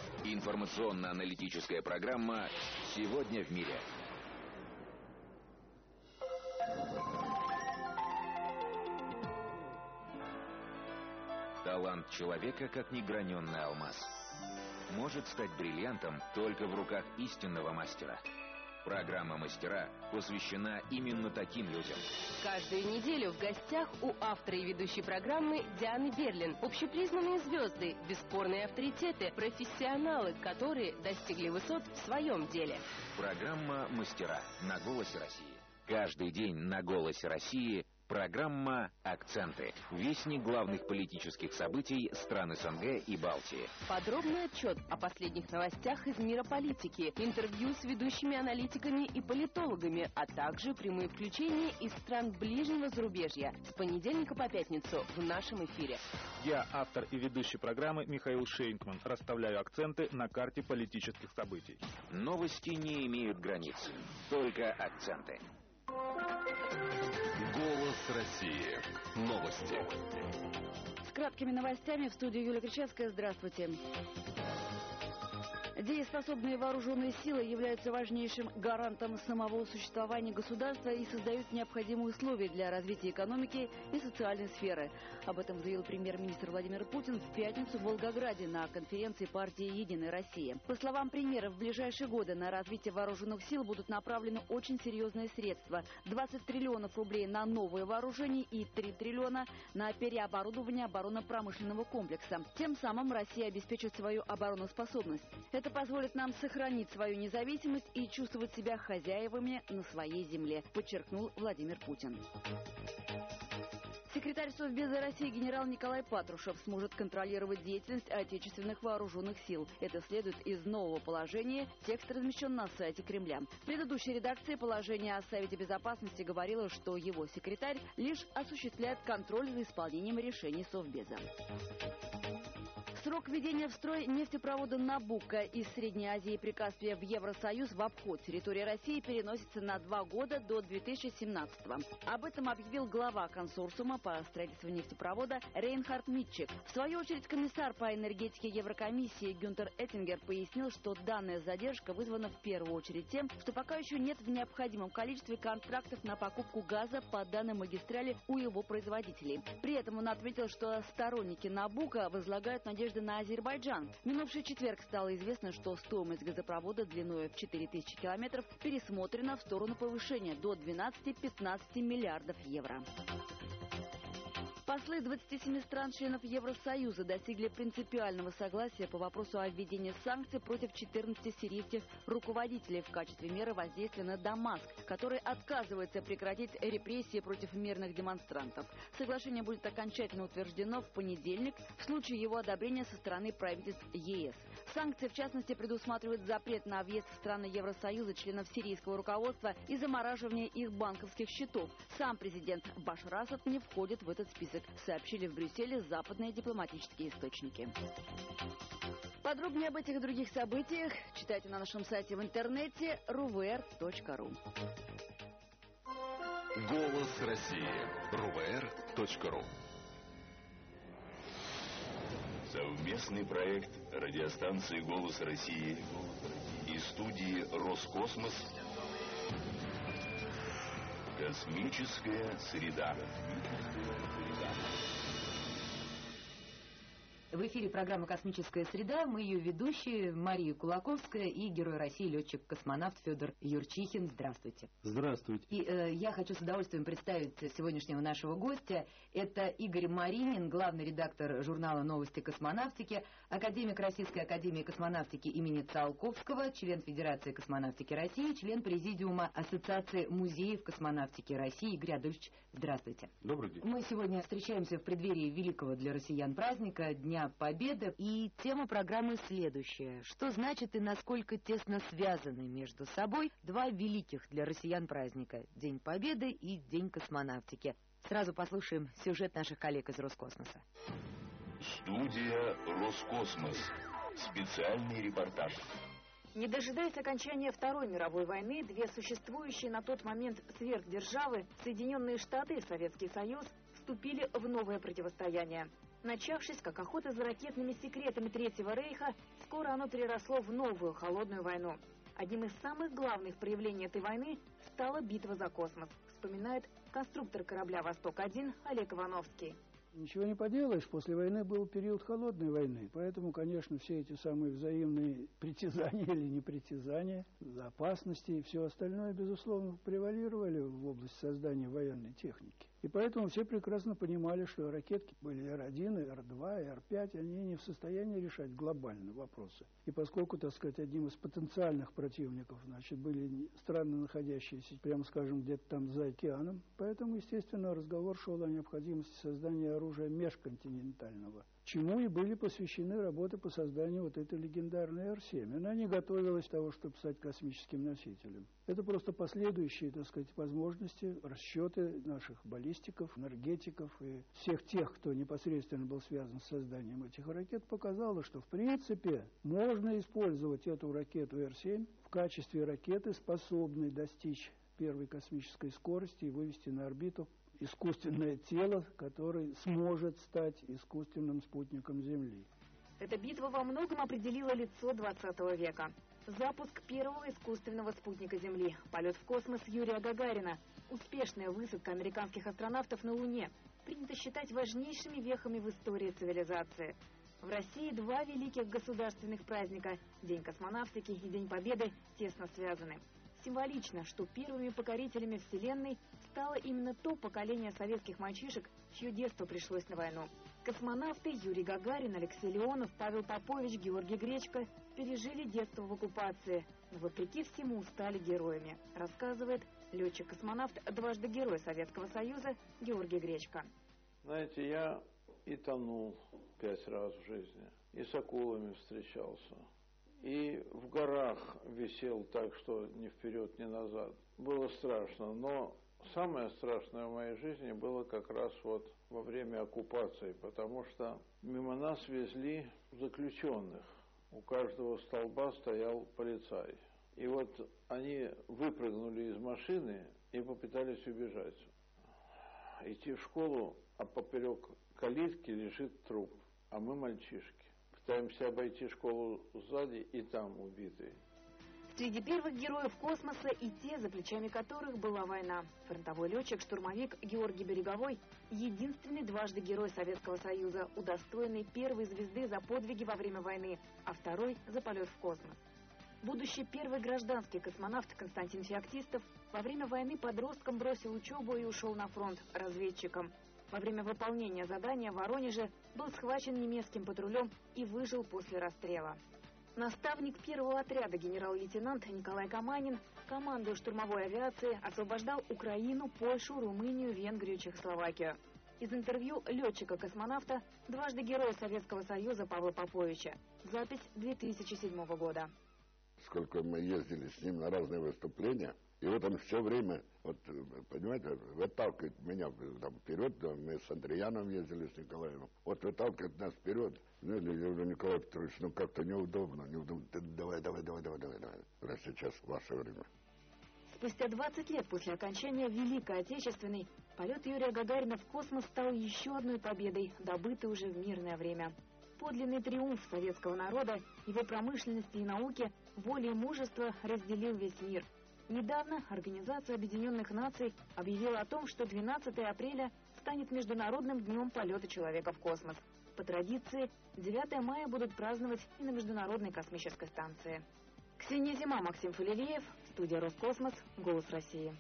Информационно-аналитическая программа «Сегодня в мире». Талант человека, как неграненный алмаз, может стать бриллиантом только в руках истинного мастера. Программа «Мастера» посвящена именно таким людям. Каждую неделю в гостях у автора и ведущей программы Дианы Берлин. Общепризнанные звезды, бесспорные авторитеты, профессионалы, которые достигли высот в своем деле. Программа «Мастера» на «Голосе России». Каждый день на «Голосе России» программа «Акценты». Вестник главных политических событий стран СНГ и Балтии. Подробный отчет о последних новостях из мира политики, интервью с ведущими аналитиками и политологами, а также прямые включения из стран ближнего зарубежья. С понедельника по пятницу в нашем эфире. Я, автор и ведущий программы Михаил Шейнкман, расставляю акценты на карте политических событий. Новости не имеют границ, только акценты. Голос России. Новости. С краткими новостями в студии Юлия Кричевская. Здравствуйте. Дееспособные вооруженные силы являются важнейшим гарантом самого существования государства и создают необходимые условия для развития экономики и социальной сферы. Об этом заявил премьер-министр Владимир Путин в пятницу в Волгограде на конференции партии «Единая Россия». По словам премьера, в ближайшие годы на развитие вооруженных сил будут направлены очень серьезные средства. двадцать триллионов рублей на новое вооружение и три триллиона на переоборудование оборонно-промышленного комплекса. Тем самым Россия обеспечит свою обороноспособность. Это позволит нам сохранить свою независимость и чувствовать себя хозяевами на своей земле, подчеркнул Владимир Путин. Секретарь Совбеза России генерал Николай Патрушев сможет контролировать деятельность отечественных вооруженных сил. Это следует из нового положения. Текст размещен на сайте Кремля. В предыдущей редакции положение о Совете Безопасности говорило, что его секретарь лишь осуществляет контроль за исполнением решений Совбеза. Срок введения в строй нефтепровода «Набуко» из Средней Азии и Прикаспия в Евросоюз в обход территории России переносится на два года до две тысячи семнадцатого. Об этом объявил глава консорциума по строительству нефтепровода Рейнхард Митчик. В свою очередь, комиссар по энергетике Еврокомиссии Гюнтер Эттингер пояснил, что данная задержка вызвана в первую очередь тем, что пока еще нет в необходимом количестве контрактов на покупку газа по данной магистрали у его производителей. При этом он отметил, что сторонники «Набуко» возлагают надежды на Азербайджан. В минувший четверг стало известно, что стоимость газопровода длиной в четыре тысячи километров пересмотрена в сторону повышения до двенадцати-пятнадцати миллиардов евро. Послы двадцати семи стран-членов Евросоюза достигли принципиального согласия по вопросу о введении санкций против четырнадцати сирийских руководителей в качестве меры воздействия на Дамаск, который отказывается прекратить репрессии против мирных демонстрантов. Соглашение будет окончательно утверждено в понедельник в случае его одобрения со стороны правительств ЕС. Санкции, в частности, предусматривают запрет на въезд в страны Евросоюза членов сирийского руководства и замораживание их банковских счетов. Сам президент Башар Асад не входит в этот список, сообщили в Брюсселе западные дипломатические источники. Подробнее об этих и других событиях читайте на нашем сайте в интернете эр вэ эр точка ру. Голос России. эр вэ эр точка ру. Совместный проект радиостанции «Голос России» и студии «Роскосмос». Космическая среда. В эфире программа «Космическая среда». Мы ее ведущие Мария Кулаковская и герой России, летчик-космонавт Федор Юрчихин. Здравствуйте. Здравствуйте. И э, я хочу с удовольствием представить сегодняшнего нашего гостя. Это Игорь Маринин, главный редактор журнала «Новости космонавтики», академик Российской академии космонавтики имени Циолковского, член Федерации космонавтики России, член Президиума Ассоциации музеев космонавтики России. Игорь Адольевич, здравствуйте. Добрый день. Мы сегодня встречаемся в преддверии великого для россиян праздника Дня Победы. И тема программы следующая. Что значит и насколько тесно связаны между собой два великих для россиян праздника — День Победы и День космонавтики? Сразу послушаем сюжет наших коллег из Роскосмоса. Студия «Роскосмос». Специальный репортаж. Не дожидаясь окончания Второй мировой войны, две существующие на тот момент сверхдержавы, Соединенные Штаты и Советский Союз, вступили в новое противостояние. Начавшись как охота за ракетными секретами Третьего Рейха, скоро оно переросло в новую холодную войну. Одним из самых главных проявлений этой войны стала битва за космос, вспоминает конструктор корабля «Восток-один» Олег Ивановский. Ничего не поделаешь, после войны был период холодной войны, поэтому, конечно, все эти самые взаимные притязания или непритязания, опасности и все остальное, безусловно, превалировали в области создания военной техники. И поэтому все прекрасно понимали, что ракетки были эр один, эр два, эр пять, они не в состоянии решать глобальные вопросы. И поскольку, так сказать, одним из потенциальных противников, значит, были страны, находящиеся, прямо скажем, где-то там за океаном, поэтому, естественно, разговор шел о необходимости создания оружия межконтинентального, чему и были посвящены работы по созданию вот этой легендарной эр семь. Она не готовилась к тому, чтобы стать космическим носителем. Это просто последующие, так сказать, возможности, расчеты наших баллистиков, энергетиков и всех тех, кто непосредственно был связан с созданием этих ракет, показало, что в принципе можно использовать эту ракету эр семь в качестве ракеты, способной достичь первой космической скорости и вывести на орбиту искусственное тело, которое сможет стать искусственным спутником Земли. Эта битва во многом определила лицо двадцатого века. Запуск первого искусственного спутника Земли, полет в космос Юрия Гагарина, успешная высадка американских астронавтов на Луне принято считать важнейшими вехами в истории цивилизации. В России два великих государственных праздника – День космонавтики и День Победы – тесно связаны. Символично, что первыми покорителями Вселенной стало именно то поколение советских мальчишек, чье детство пришлось на войну. Космонавты Юрий Гагарин, Алексей Леонов, Павел Попович, Георгий Гречко пережили детство в оккупации, но вопреки всему стали героями, рассказывает летчик-космонавт, дважды Герой Советского Союза Георгий Гречко. Знаете, я и тонул пять раз в жизни, и с акулами встречался, и в горах висел так, что ни вперед, ни назад. Было страшно, но самое страшное в моей жизни было как раз вот во время оккупации, потому что мимо нас везли заключенных. У каждого столба стоял полицай. И вот они выпрыгнули из машины и попытались убежать. Идти в школу, а поперек калитки лежит труп, а мы мальчишки. Пытаемся обойти школу сзади, и там убитые. Среди первых героев космоса и те, за плечами которых была война. Фронтовой летчик-штурмовик Георгий Береговой – единственный дважды герой Советского Союза, удостоенный первой звезды за подвиги во время войны, а второй – за полет в космос. Будущий первый гражданский космонавт Константин Феоктистов во время войны подростком бросил учебу и ушел на фронт разведчиком. Во время выполнения задания в Воронеже был схвачен немецким патрулем и выжил после расстрела. Наставник первого отряда генерал-лейтенант Николай Каманин, командуя штурмовой авиации, освобождал Украину, Польшу, Румынию, Венгрию, Чехословакию. Из интервью летчика-космонавта, дважды героя Советского Союза Павла Поповича. Запись две тысячи седьмого года. Сколько мы ездили с ним на разные выступления, и вот он все время, вот, понимаете, выталкивает меня там, вперед, да, мы с Андреяном ездили, с Николаем, вот выталкивает нас вперед. Ну, я говорю, Николай Петрович, ну как-то неудобно, неудобно, давай, давай, давай, давай, давай, давай, раз сейчас ваше время. Спустя двадцать лет после окончания Великой Отечественной, полет Юрия Гагарина в космос стал еще одной победой, добытой уже в мирное время. Подлинный триумф советского народа, его промышленности и науки, воли и мужества разделил весь мир. Недавно Организация Объединенных Наций объявила о том, что двенадцатого апреля станет Международным днем полета человека в космос. По традиции, девятого мая будут праздновать и на Международной космической станции. Ксения Зима, Максим Фалилеев, студия Роскосмос, Голос России.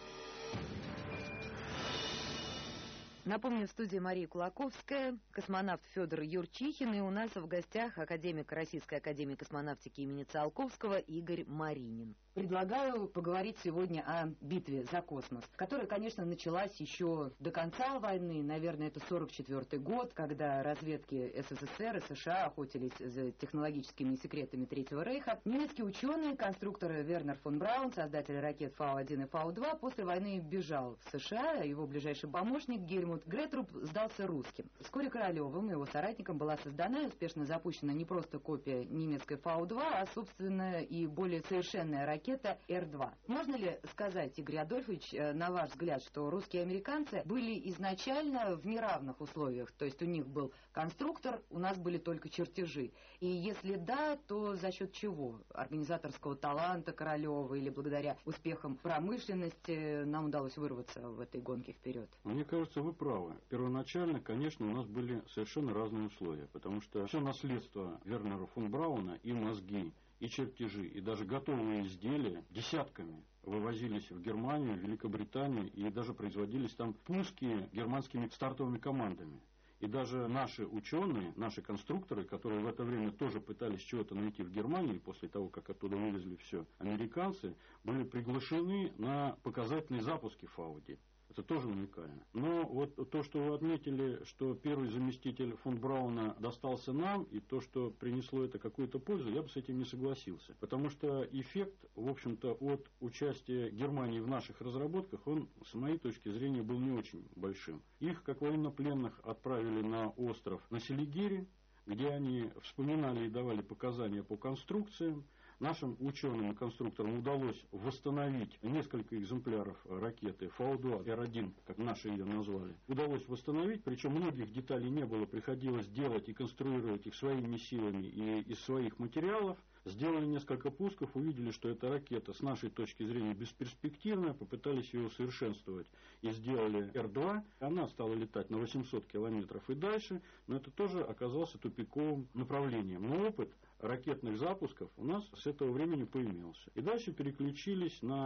Напомню, в студии Мария Кулаковская, космонавт Федор Юрчихин, и у нас в гостях академик Российской академии космонавтики имени Циолковского Игорь Маринин. Предлагаю поговорить сегодня о битве за космос, которая, конечно, началась еще до конца войны, наверное, это сорок четвёртый год, когда разведки СССР и США охотились за технологическими секретами Третьего Рейха. Немецкий ученый, конструктор Вернер фон Браун, создатель ракет Фау один и Фау два, после войны бежал в США, его ближайший помощник Гельмут Гретруб сдался русским. Вскоре Королевым и его соратникам была создана и успешно запущена не просто копия немецкой Фау два, а, собственно, и более совершенная ракета ракета Эр два. Можно ли сказать, Игорь Адольфович, на ваш взгляд, что русские и американцы были изначально в неравных условиях? То есть у них был конструктор, у нас были только чертежи. И если да, то за счет чего? Организаторского таланта Королева или благодаря успехам промышленности нам удалось вырваться в этой гонке вперед? Мне кажется, вы правы. Первоначально, конечно, у нас были совершенно разные условия, потому что все наследство Вернера фон Брауна и мозги, и чертежи, и даже готовые изделия десятками вывозились в Германию, Великобританию, и даже производились там пуски германскими стартовыми командами. И даже наши ученые, наши конструкторы, которые в это время тоже пытались чего-то найти в Германии, после того, как оттуда вывезли все американцы, были приглашены на показательные запуски Фауди. Это тоже уникально. Но вот то, что вы отметили, что первый заместитель фон Брауна достался нам, и то, что принесло это какую-то пользу, я бы с этим не согласился. Потому что эффект, в общем-то, от участия Германии в наших разработках, он, с моей точки зрения, был не очень большим. Их, как военнопленных, отправили на остров на Селигере, где они вспоминали и давали показания по конструкциям. Нашим ученым и конструкторам удалось восстановить несколько экземпляров ракеты Фау два Эр один, как наши ее назвали. Удалось восстановить, причем многих деталей не было, приходилось делать и конструировать их своими силами и из своих материалов. Сделали несколько пусков, увидели, что эта ракета с нашей точки зрения бесперспективная, попытались ее усовершенствовать и сделали Эр два. Она стала летать на восемьсот километров и дальше, но это тоже оказался тупиковым направлением. Но опыт ракетных запусков у нас с этого времени поимелся. И дальше переключились на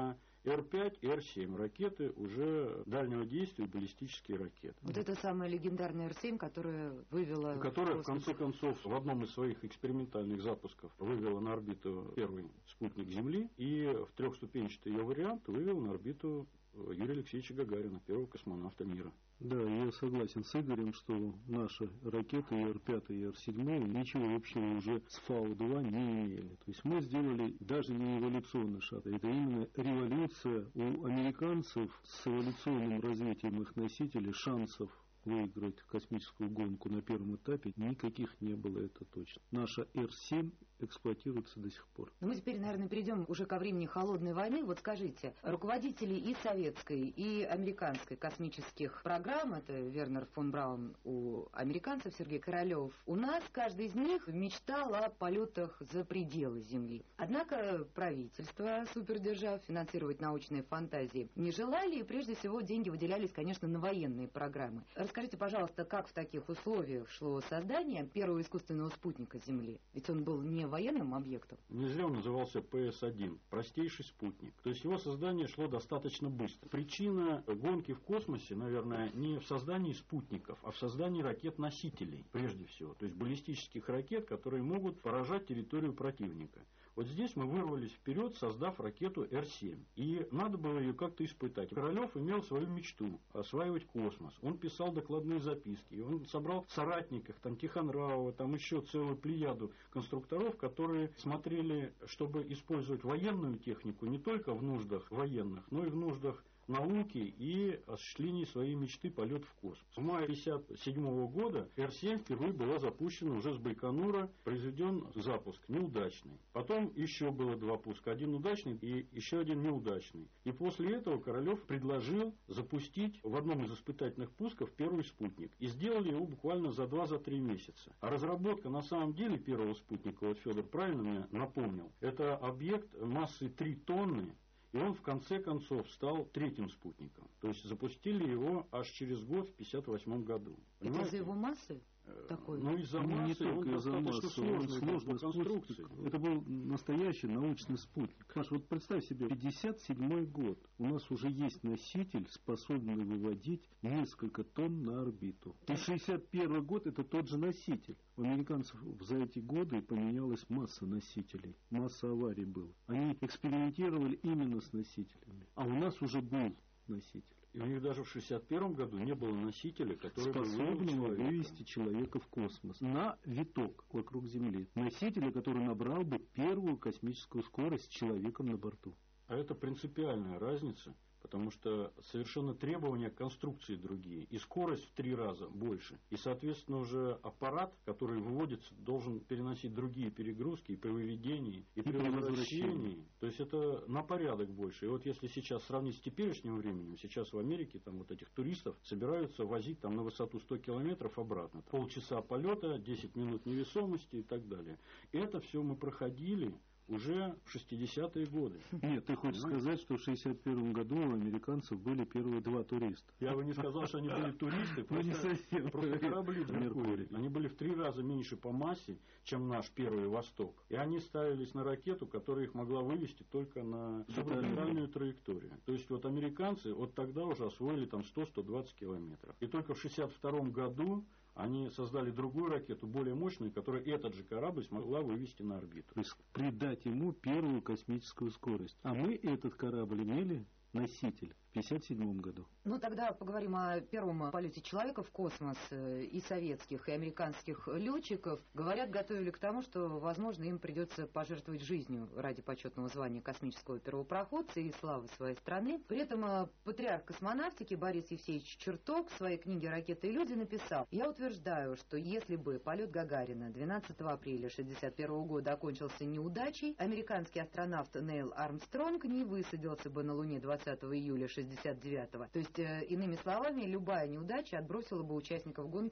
Эр пять, Эр семь ракеты уже дальнего действия, баллистические ракеты. Вот это самая легендарная Эр семь, которая вывела... Которая, в конце концов, в одном из своих экспериментальных запусков вывела на орбиту первый спутник Земли, и в трехступенчатый ее вариант вывел на орбиту Юрия Алексеевича Гагарина, первого космонавта мира. Да, я согласен с Игорем, что наши ракеты Эр пять и Эр семь ничего общего уже с Фау два не имели. То есть мы сделали даже не эволюционный шаг, это именно революция. У американцев с эволюционным развитием их носителей шансов выиграть космическую гонку на первом этапе никаких не было, это точно. Наша Эр семь эксплуатируется до сих пор. Ну, мы теперь, наверное, перейдем уже ко времени холодной войны. Вот скажите, руководители и советской, и американской космических программ, это Вернер фон Браун у американцев, Сергей Королёв, у нас каждый из них мечтал о полетах за пределы Земли. Однако правительство супердержав финансировать научные фантазии не желали, и прежде всего деньги выделялись, конечно, на военные программы. Расскажите, пожалуйста, как в таких условиях шло создание первого искусственного спутника Земли? Ведь он был не военным объектом. Не зря он назывался Пэ Эс один, простейший спутник. То есть его создание шло достаточно быстро. Причина гонки в космосе, наверное, не в создании спутников, а в создании ракет-носителей, прежде всего. То есть баллистических ракет, которые могут поражать территорию противника. Вот здесь мы вырвались вперед, создав ракету Эр семь. И надо было ее как-то испытать. Королёв имел свою мечту – осваивать космос. Он писал докладные записки. Он собрал в соратниках там, Тихонравова, там еще целую плеяду конструкторов, которые смотрели, чтобы использовать военную технику не только в нуждах военных, но и в нуждах науки и осуществлении своей мечты полет в космос. В мае тысяча девятьсот пятьдесят седьмого года Эр семь впервые была запущена уже с Байконура, произведен запуск неудачный. Потом еще было два пуска, один удачный и еще один неудачный. И после этого Королёв предложил запустить в одном из испытательных пусков первый спутник. И сделали его буквально за два-три месяца. А разработка на самом деле первого спутника, вот Федор правильно мне напомнил, это объект массой три тонны. И он в конце концов стал третьим спутником. То есть запустили его аж через год, в пятьдесят восьмом году. Это из-за его массы? Такой. Ну, из-за массы, не только из-за массы, сложный, сложный по конструкции. Это был настоящий научный спутник. Паш, вот представь себе, пятьдесят седьмой год. У нас уже есть носитель, способный выводить несколько тонн на орбиту. И шестьдесят первый год это тот же носитель. У американцев за эти годы поменялась масса носителей. Масса аварий было. Они экспериментировали именно с носителями. А у нас уже был носитель. И у них даже в шестьдесят первом году не было носителя, который способного вывести человека в космос на виток вокруг Земли. Носителя, который набрал бы первую космическую скорость с человеком на борту. А это принципиальная разница, потому что совершенно требования конструкции другие. И скорость в три раза больше. И, соответственно, уже аппарат, который выводится, должен переносить другие перегрузки и при выведении, и, и при возвращении. То есть это на порядок больше. И вот если сейчас сравнить с теперешним временем, сейчас в Америке там вот этих туристов собираются возить там на высоту сто километров обратно. Полчаса полета, десять минут невесомости и так далее. И это все мы проходили уже в шестидесятые годы. Нет, ты хочешь Понимаете? сказать, что в шестьдесят первом году у американцев были первые два туриста. Я бы не сказал, что они были туристы, просто корабли другие. Они были в три раза меньше по массе, чем наш первый Восток. И они ставились на ракету, которая их могла вывести только на суборбитальную траекторию. То есть вот американцы вот тогда уже освоили там сто - сто двадцать километров. И только в шестьдесят втором году они создали другую ракету, более мощную, которая этот же корабль смогла вывести на орбиту. То есть придать ему первую космическую скорость. А мы этот корабль имели носитель в пятьдесят седьмом году. Ну, тогда поговорим о первом полете человека в космос. И советских, и американских летчиков, говорят, готовили к тому, что, возможно, им придется пожертвовать жизнью ради почетного звания космического первопроходца и славы своей страны. При этом патриарх космонавтики Борис Евсеевич Черток в своей книге «Ракеты и люди» написал: «Я утверждаю, что если бы полет Гагарина двенадцатого апреля шестьдесят первого года окончился неудачей, американский астронавт Нейл Армстронг не высадился бы на Луне двадцатого июля шестьдесят девятого. То есть, иными словами, любая неудача отбросила бы участников гонки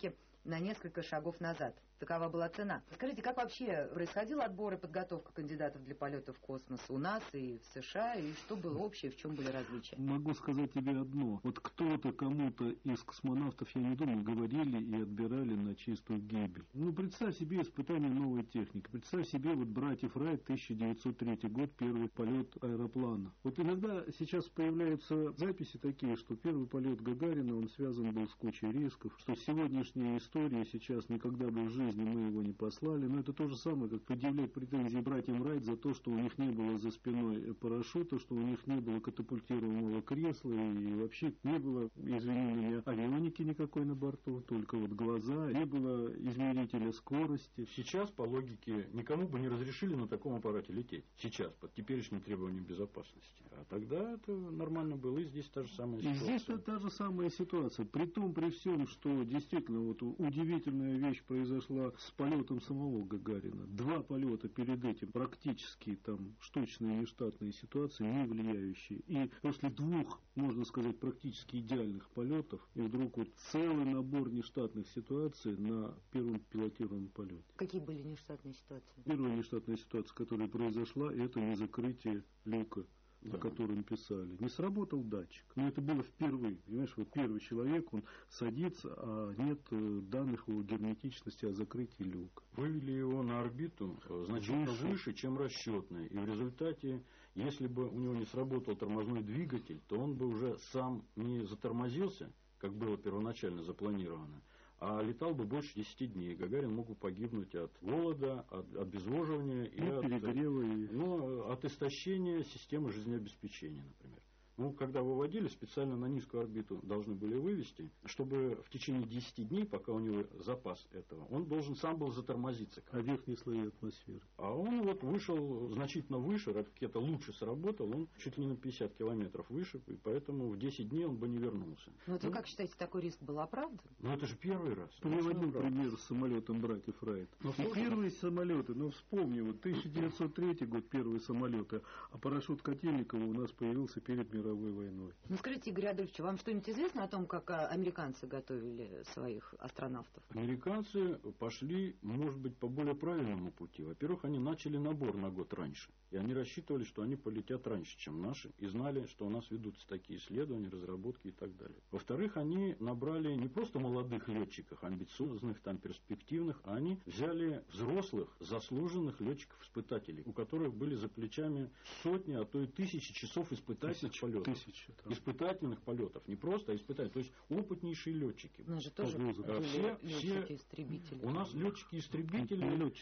на несколько шагов назад. Такова была цена. Скажите, как вообще происходил отбор и подготовка кандидатов для полета в космос у нас и в США, и что было общее, в чем были различия? Могу сказать тебе одно. Вот кто-то кому-то из космонавтов, я не думаю, говорили и отбирали на чистую гибель. Ну, представь себе испытание новой техники. Представь себе вот братьев Райт, тысяча девятьсот третий год, первый полет аэроплана. Вот иногда сейчас появляются записи такие, что первый полет Гагарина, он связан был с кучей рисков, что сегодняшняя история сейчас никогда бы в жизни мы его не послали. Но это то же самое, как предъявлять претензии братьям Райт за то, что у них не было за спиной парашюта, что у них не было катапультируемого кресла и вообще не было, извини меня, авионики никакой на борту, только вот глаза, не было измерителя скорости. Сейчас, по логике, никому бы не разрешили на таком аппарате лететь. Сейчас, под теперешним требованиям безопасности. А тогда это нормально было, и здесь та же самая ситуация. И здесь та же самая ситуация. При том, при всем, что действительно вот удивительная вещь произошла с полетом самого Гагарина. Два полета перед этим практически там штучные нештатные ситуации, не влияющие. И после двух, можно сказать, практически идеальных полетов, и вдруг вот целый набор нештатных ситуаций на первом пилотируемом полете. Какие были нештатные ситуации? Первая нештатная ситуация, которая произошла, это не закрытие люка, да, о котором писали. Не сработал датчик. Но это было впервые. Понимаешь, вот первый человек, он садится, а нет данных о герметичности, о закрытии люка. Вывели его на орбиту значительно выше, выше, чем расчетная. И в результате, если бы у него не сработал тормозной двигатель, то он бы уже сам не затормозился, как было первоначально запланировано, а летал бы больше десяти дней. Гагарин мог бы погибнуть от голода, от обезвоживания и, и, от, перегрева, и... Ну, от истощения системы жизнеобеспечения, например. Ну, когда выводили, специально на низкую орбиту должны были вывести, чтобы в течение десяти дней, пока у него запас этого, он должен сам был затормозиться. А верхние слои атмосферы? А он вот вышел значительно выше, ракета лучше сработала, он чуть ли не на пятьдесят километров выше, и поэтому в десять дней он бы не вернулся. Ну, вот вы как считаете, такой риск был оправдан? Ну, это же первый раз. Приводил пример с самолетом братьев Райт. Ну, первые самолеты, ну, вспомни, вот тысяча девятьсот третий год, первые самолеты, а парашют Котельникова у нас появился перед мировой войной. Ну, скажите, Игорь Адольфович, вам что-нибудь известно о том, как американцы готовили своих астронавтов? Американцы пошли, может быть, по более правильному пути. Во-первых, они начали набор на год раньше. И они рассчитывали, что они полетят раньше, чем наши. И знали, что у нас ведутся такие исследования, разработки и так далее. Во-вторых, они набрали не просто молодых летчиков, амбициозных, там, перспективных, а они взяли взрослых, заслуженных летчиков-испытателей, у которых были за плечами сотни, а то и тысячи часов испытательных Тысяч, полетов. Тысячи, испытательных полетов. Не просто, а испытательных. То есть опытнейшие летчики. У нас же тоже были все, летчики-истребители. У нас летчики-истребители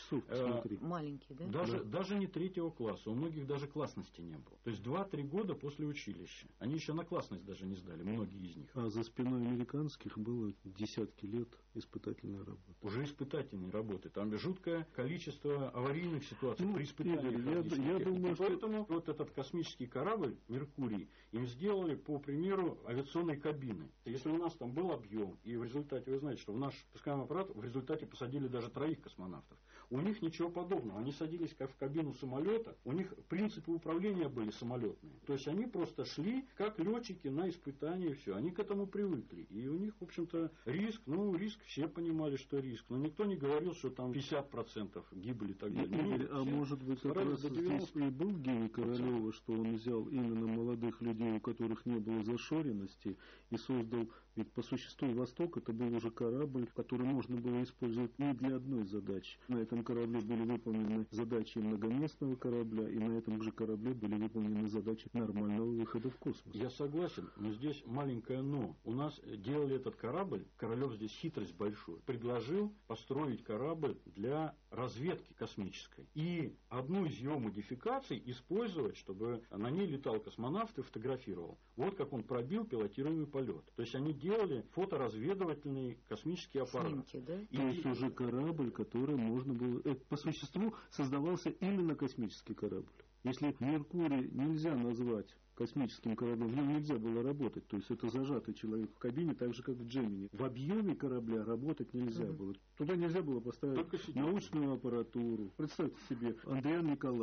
э, маленькие, да? Даже, да? даже не третьего класса. У многих даже классности не было. То есть два-три года после училища. Они еще на классность даже не сдали, многие из них. А за спиной американских было десятки лет испытательной работы. Уже испытательной работы. Там жуткое количество аварийных ситуаций ну, при испытании. Я, я думаю, что... Поэтому вот этот космический корабль «Меркурий» им сделали, по примеру, авиационной кабины. Если у нас там был объем, и в результате, вы знаете, что в наш пусковой аппарат в результате посадили даже троих космонавтов. У них ничего подобного. Они садились как в кабину самолета, у них принципы управления были самолетные. То есть они просто шли как летчики на испытания, и все. Они к этому привыкли. И у них, в общем-то, риск, ну, риск, все понимали, что риск. Но никто не говорил, что там пятьдесят процентов гибели и так далее. Игорь, а может быть, как раз здесь и был гений Королева, что он взял именно молодых людей, у которых не было зашоренности, и создал, ведь по существу «Восток» это был уже корабль, который можно было использовать не для одной задачи. На этом корабле были выполнены задачи многоместного корабля, и на этом же корабле были выполнены задачи нормального выхода в космос. Я согласен, но здесь маленькое «но». У нас делали этот корабль, Королев здесь хитрость большую, предложил построить корабль для разведки космической. И одну из его модификаций использовать, чтобы на ней летал космонавт и фотографировал. Вот как он пробил пилотируемый полет. То есть они делали фоторазведывательный космический аппарат. Снимки, да? И... То есть уже корабль, который можно было... Это, по существу создавался именно космический корабль. Если Меркурий нельзя назвать космическим кораблем, в нем нельзя было работать. То есть это зажатый человек в кабине, так же как в Джемини. В объеме корабля работать нельзя mm-hmm. было. Туда нельзя было поставить научную аппаратуру. Представьте себе, Андриан Николаев,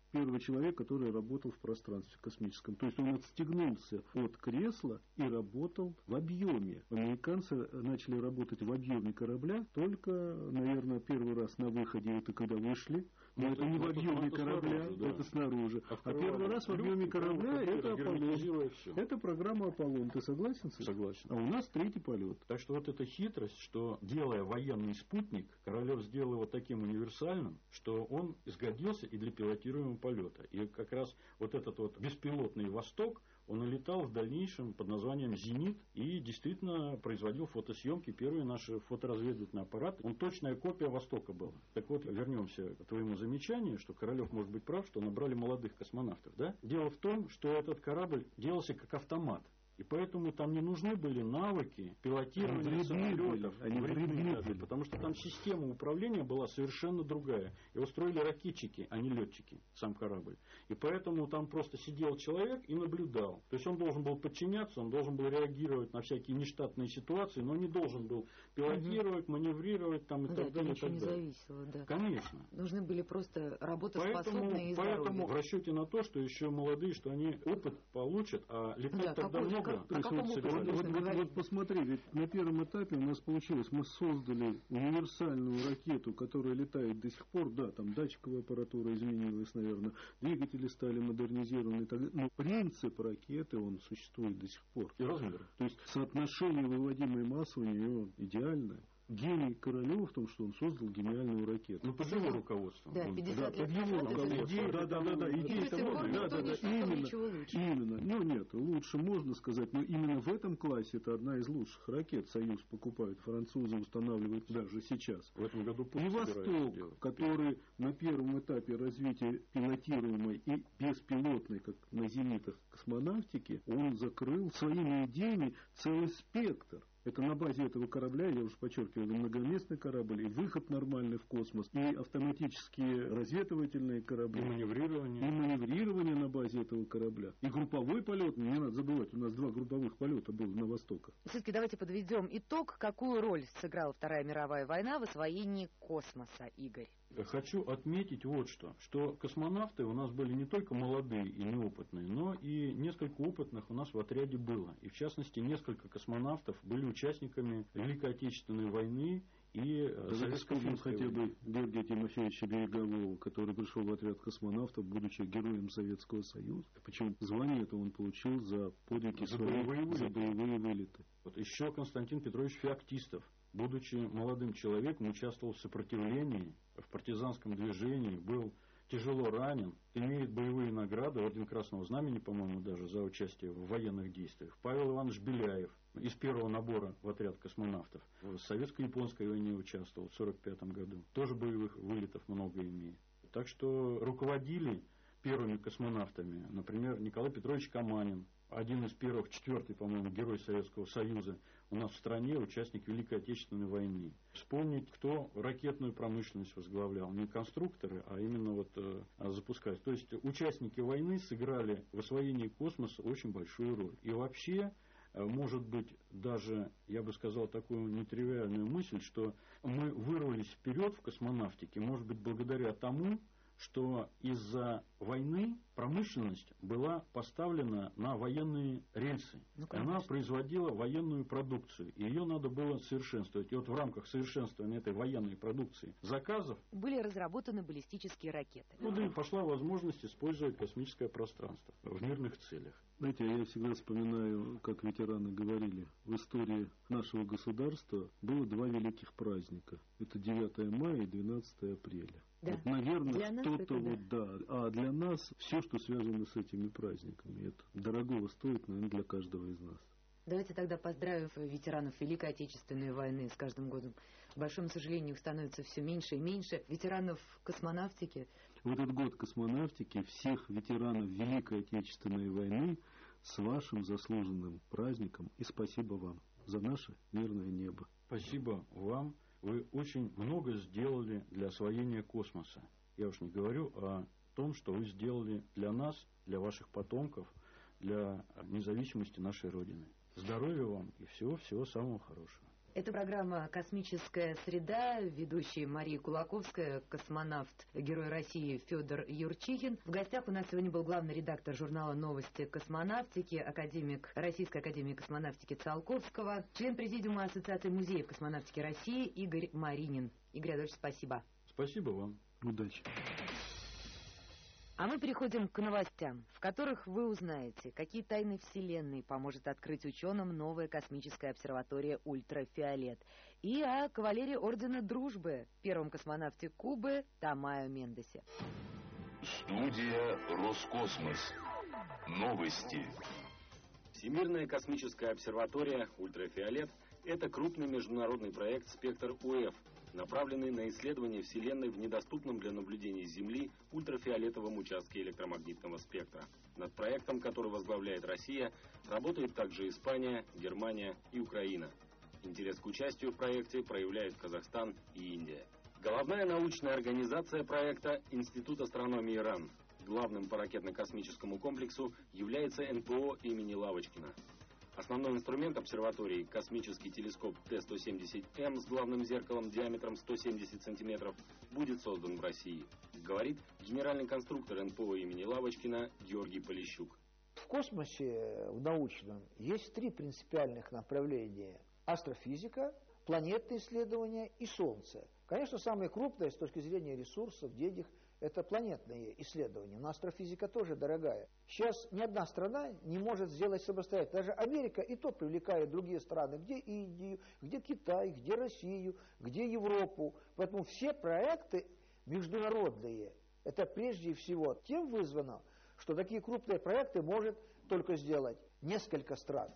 первый человек, который работал в пространстве космическом. То есть он отстегнулся от кресла и работал в объеме. Американцы начали работать в объеме корабля только, наверное, первый раз на выходе, это когда вышли. Но это, это не в объеме корабля, снаружи, да. это снаружи. А первый раз в объеме корабля это Аполлон. Это программа Аполлон. Ты согласен? Согласен. А у нас третий полет. Так что вот эта хитрость, что делая военный спутник, Королев сделал его таким универсальным, что он сгодился и для пилотируемого полета. И как раз вот этот вот беспилотный «Восток», он улетал в дальнейшем под названием «Зенит» и действительно производил фотосъемки. Первые наши фоторазведывательные аппараты. Он точная копия «Востока» был. Так вот, вернемся к твоему замечанию, что Королев может быть прав, что набрали молодых космонавтов. Да? Дело в том, что этот корабль делался как автомат. И поэтому там не нужны были навыки пилотирования самолетов, они вредны даже, потому что там система управления была совершенно другая. Его строили ракетчики, а не летчики, сам корабль. И поэтому там просто сидел человек и наблюдал. То есть он должен был подчиняться, он должен был реагировать на всякие нештатные ситуации, но не должен был пилотировать, маневрировать там, и да, так далее. Ничего так не далее. зависело, да. Конечно. Нужны были просто работоспособные и здоровые. Поэтому в расчете на то, что еще молодые, что они опыт получат, а летать да, тогда какой, много. Как, вот, вот, вот, вот, вот посмотри, ведь на первом этапе у нас получилось, мы создали универсальную ракету, которая летает до сих пор, да, там датчиковая аппаратура изменилась, наверное, двигатели стали модернизированы, и так далее, но принцип ракеты, он существует до сих пор. И размер. То есть соотношение выводимой массы у нее идеальное. Гений Королева в том, что он создал гениальную ракету. Ну, под его руководством. Да, пятьдесят да, лет под его руководством. Да, да, да, да, идея-то можно, да, да, да, именно, именно. Ну, нет, лучше можно сказать, но именно в этом классе это одна из лучших ракет. Союз покупает, французы устанавливают даже сейчас. В этом году и Восток, который на первом этапе развития пилотируемой и беспилотной, как на зенитах, космонавтики, он закрыл своими идеями целый спектр. Это на базе этого корабля, я уже подчеркиваю, многоместный корабль, и выход нормальный в космос, и автоматические разведывательные корабли. И маневрирование. И маневрирование на базе этого корабля. И групповой полет, не надо забывать, у нас два групповых полета было на Восток. Все-таки давайте подведем итог. Какую роль сыграла Вторая мировая война в освоении космоса, Игорь? Хочу отметить вот что, что космонавты у нас были не только молодые и неопытные, но и несколько опытных у нас в отряде было. И в частности, несколько космонавтов были участниками Великой Отечественной войны и да советско-финской хотя войны. бы Георгия Тимофеевича Берегового, который пришел в отряд космонавтов, будучи героем Советского Союза. Причем звание это он получил за подвиги за свои, боевые за боевые вылеты. Вот еще Константин Петрович Феоктистов. Будучи молодым человеком, участвовал в сопротивлении, в партизанском движении, был тяжело ранен, имеет боевые награды, орден Красного Знамени, по-моему, даже за участие в военных действиях. Павел Иванович Беляев из первого набора в отряд космонавтов. В советско-японской войне участвовал в сорок пятом году. Тоже боевых вылетов много имеет. Так что руководили первыми космонавтами, например, Николай Петрович Каманин, один из первых, четвертый, по-моему, герой Советского Союза у нас в стране, участник Великой Отечественной войны. Вспомнить, кто ракетную промышленность возглавлял. Не конструкторы, а именно вот э, запускать. То есть участники войны сыграли в освоении космоса очень большую роль. И вообще, э, может быть, даже, я бы сказал, такую нетривиальную мысль, что мы вырвались вперед в космонавтике, может быть, благодаря тому, что из-за войны промышленность была поставлена на военные рельсы. Ну, она производила военную продукцию. И ее надо было совершенствовать. И вот в рамках совершенствования этой военной продукции заказов были разработаны баллистические ракеты. Ну да и пошла возможность использовать космическое пространство в мирных целях. Знаете, я всегда вспоминаю, как ветераны говорили, в истории нашего государства было два великих праздника. Это девятое мая и двенадцатое апреля. Да. Вот, наверное, что-то да. вот, да. А для нас все, что связано с этими праздниками, это дорогого стоит, наверное, для каждого из нас. Давайте тогда поздравим ветеранов Великой Отечественной войны. С каждым годом, к большому сожалению, их становится все меньше и меньше. Ветеранов космонавтики. В этот год космонавтики всех ветеранов Великой Отечественной войны с вашим заслуженным праздником. И спасибо вам за наше мирное небо. Спасибо вам. Вы очень много сделали для освоения космоса. Я уж не говорю о том, что вы сделали для нас, для ваших потомков, для независимости нашей Родины. Здоровья вам и всего-всего самого хорошего. Это программа «Космическая среда». Ведущая Мария Кулаковская, космонавт, герой России Федор Юрчихин. В гостях у нас сегодня был главный редактор журнала «Новости космонавтики», академик Российской академии космонавтики Циолковского, член президиума Ассоциации музеев космонавтики России Игорь Маринин. Игорь Адольфович, спасибо. Спасибо вам. Удачи. А мы переходим к новостям, в которых вы узнаете, какие тайны Вселенной поможет открыть ученым новая космическая обсерватория «Ультрафиолет», и о кавалере Ордена Дружбы, первом космонавте Кубы Тамайо Мендесе. Студия «Роскосмос». Новости. Всемирная космическая обсерватория «Ультрафиолет» — это крупный международный проект «Спектр-УФ», направленный на исследование Вселенной в недоступном для наблюдения Земли ультрафиолетовом участке электромагнитного спектра. Над проектом, который возглавляет Россия, работает также Испания, Германия и Украина. Интерес к участию в проекте проявляют Казахстан и Индия. Головная научная организация проекта — Институт астрономии РАН. Главным по ракетно-космическому комплексу является эн пэ о имени Лавочкина. Основной инструмент обсерватории — космический телескоп Т сто семьдесят эм с главным зеркалом диаметром сто семьдесят сантиметров, будет создан в России, говорит генеральный конструктор эн пэ о имени Лавочкина Георгий Полищук. В космосе, в научном, есть три принципиальных направления: астрофизика, планетные исследования и Солнце. Конечно, самое крупное с точки зрения ресурсов, денег — это планетные исследования, но астрофизика тоже дорогая. Сейчас ни одна страна не может сделать самостоятельно. Даже Америка и то привлекает другие страны, где Индию, где Китай, где Россию, где Европу. Поэтому все проекты международные, это прежде всего тем вызвано, что такие крупные проекты может только сделать несколько стран.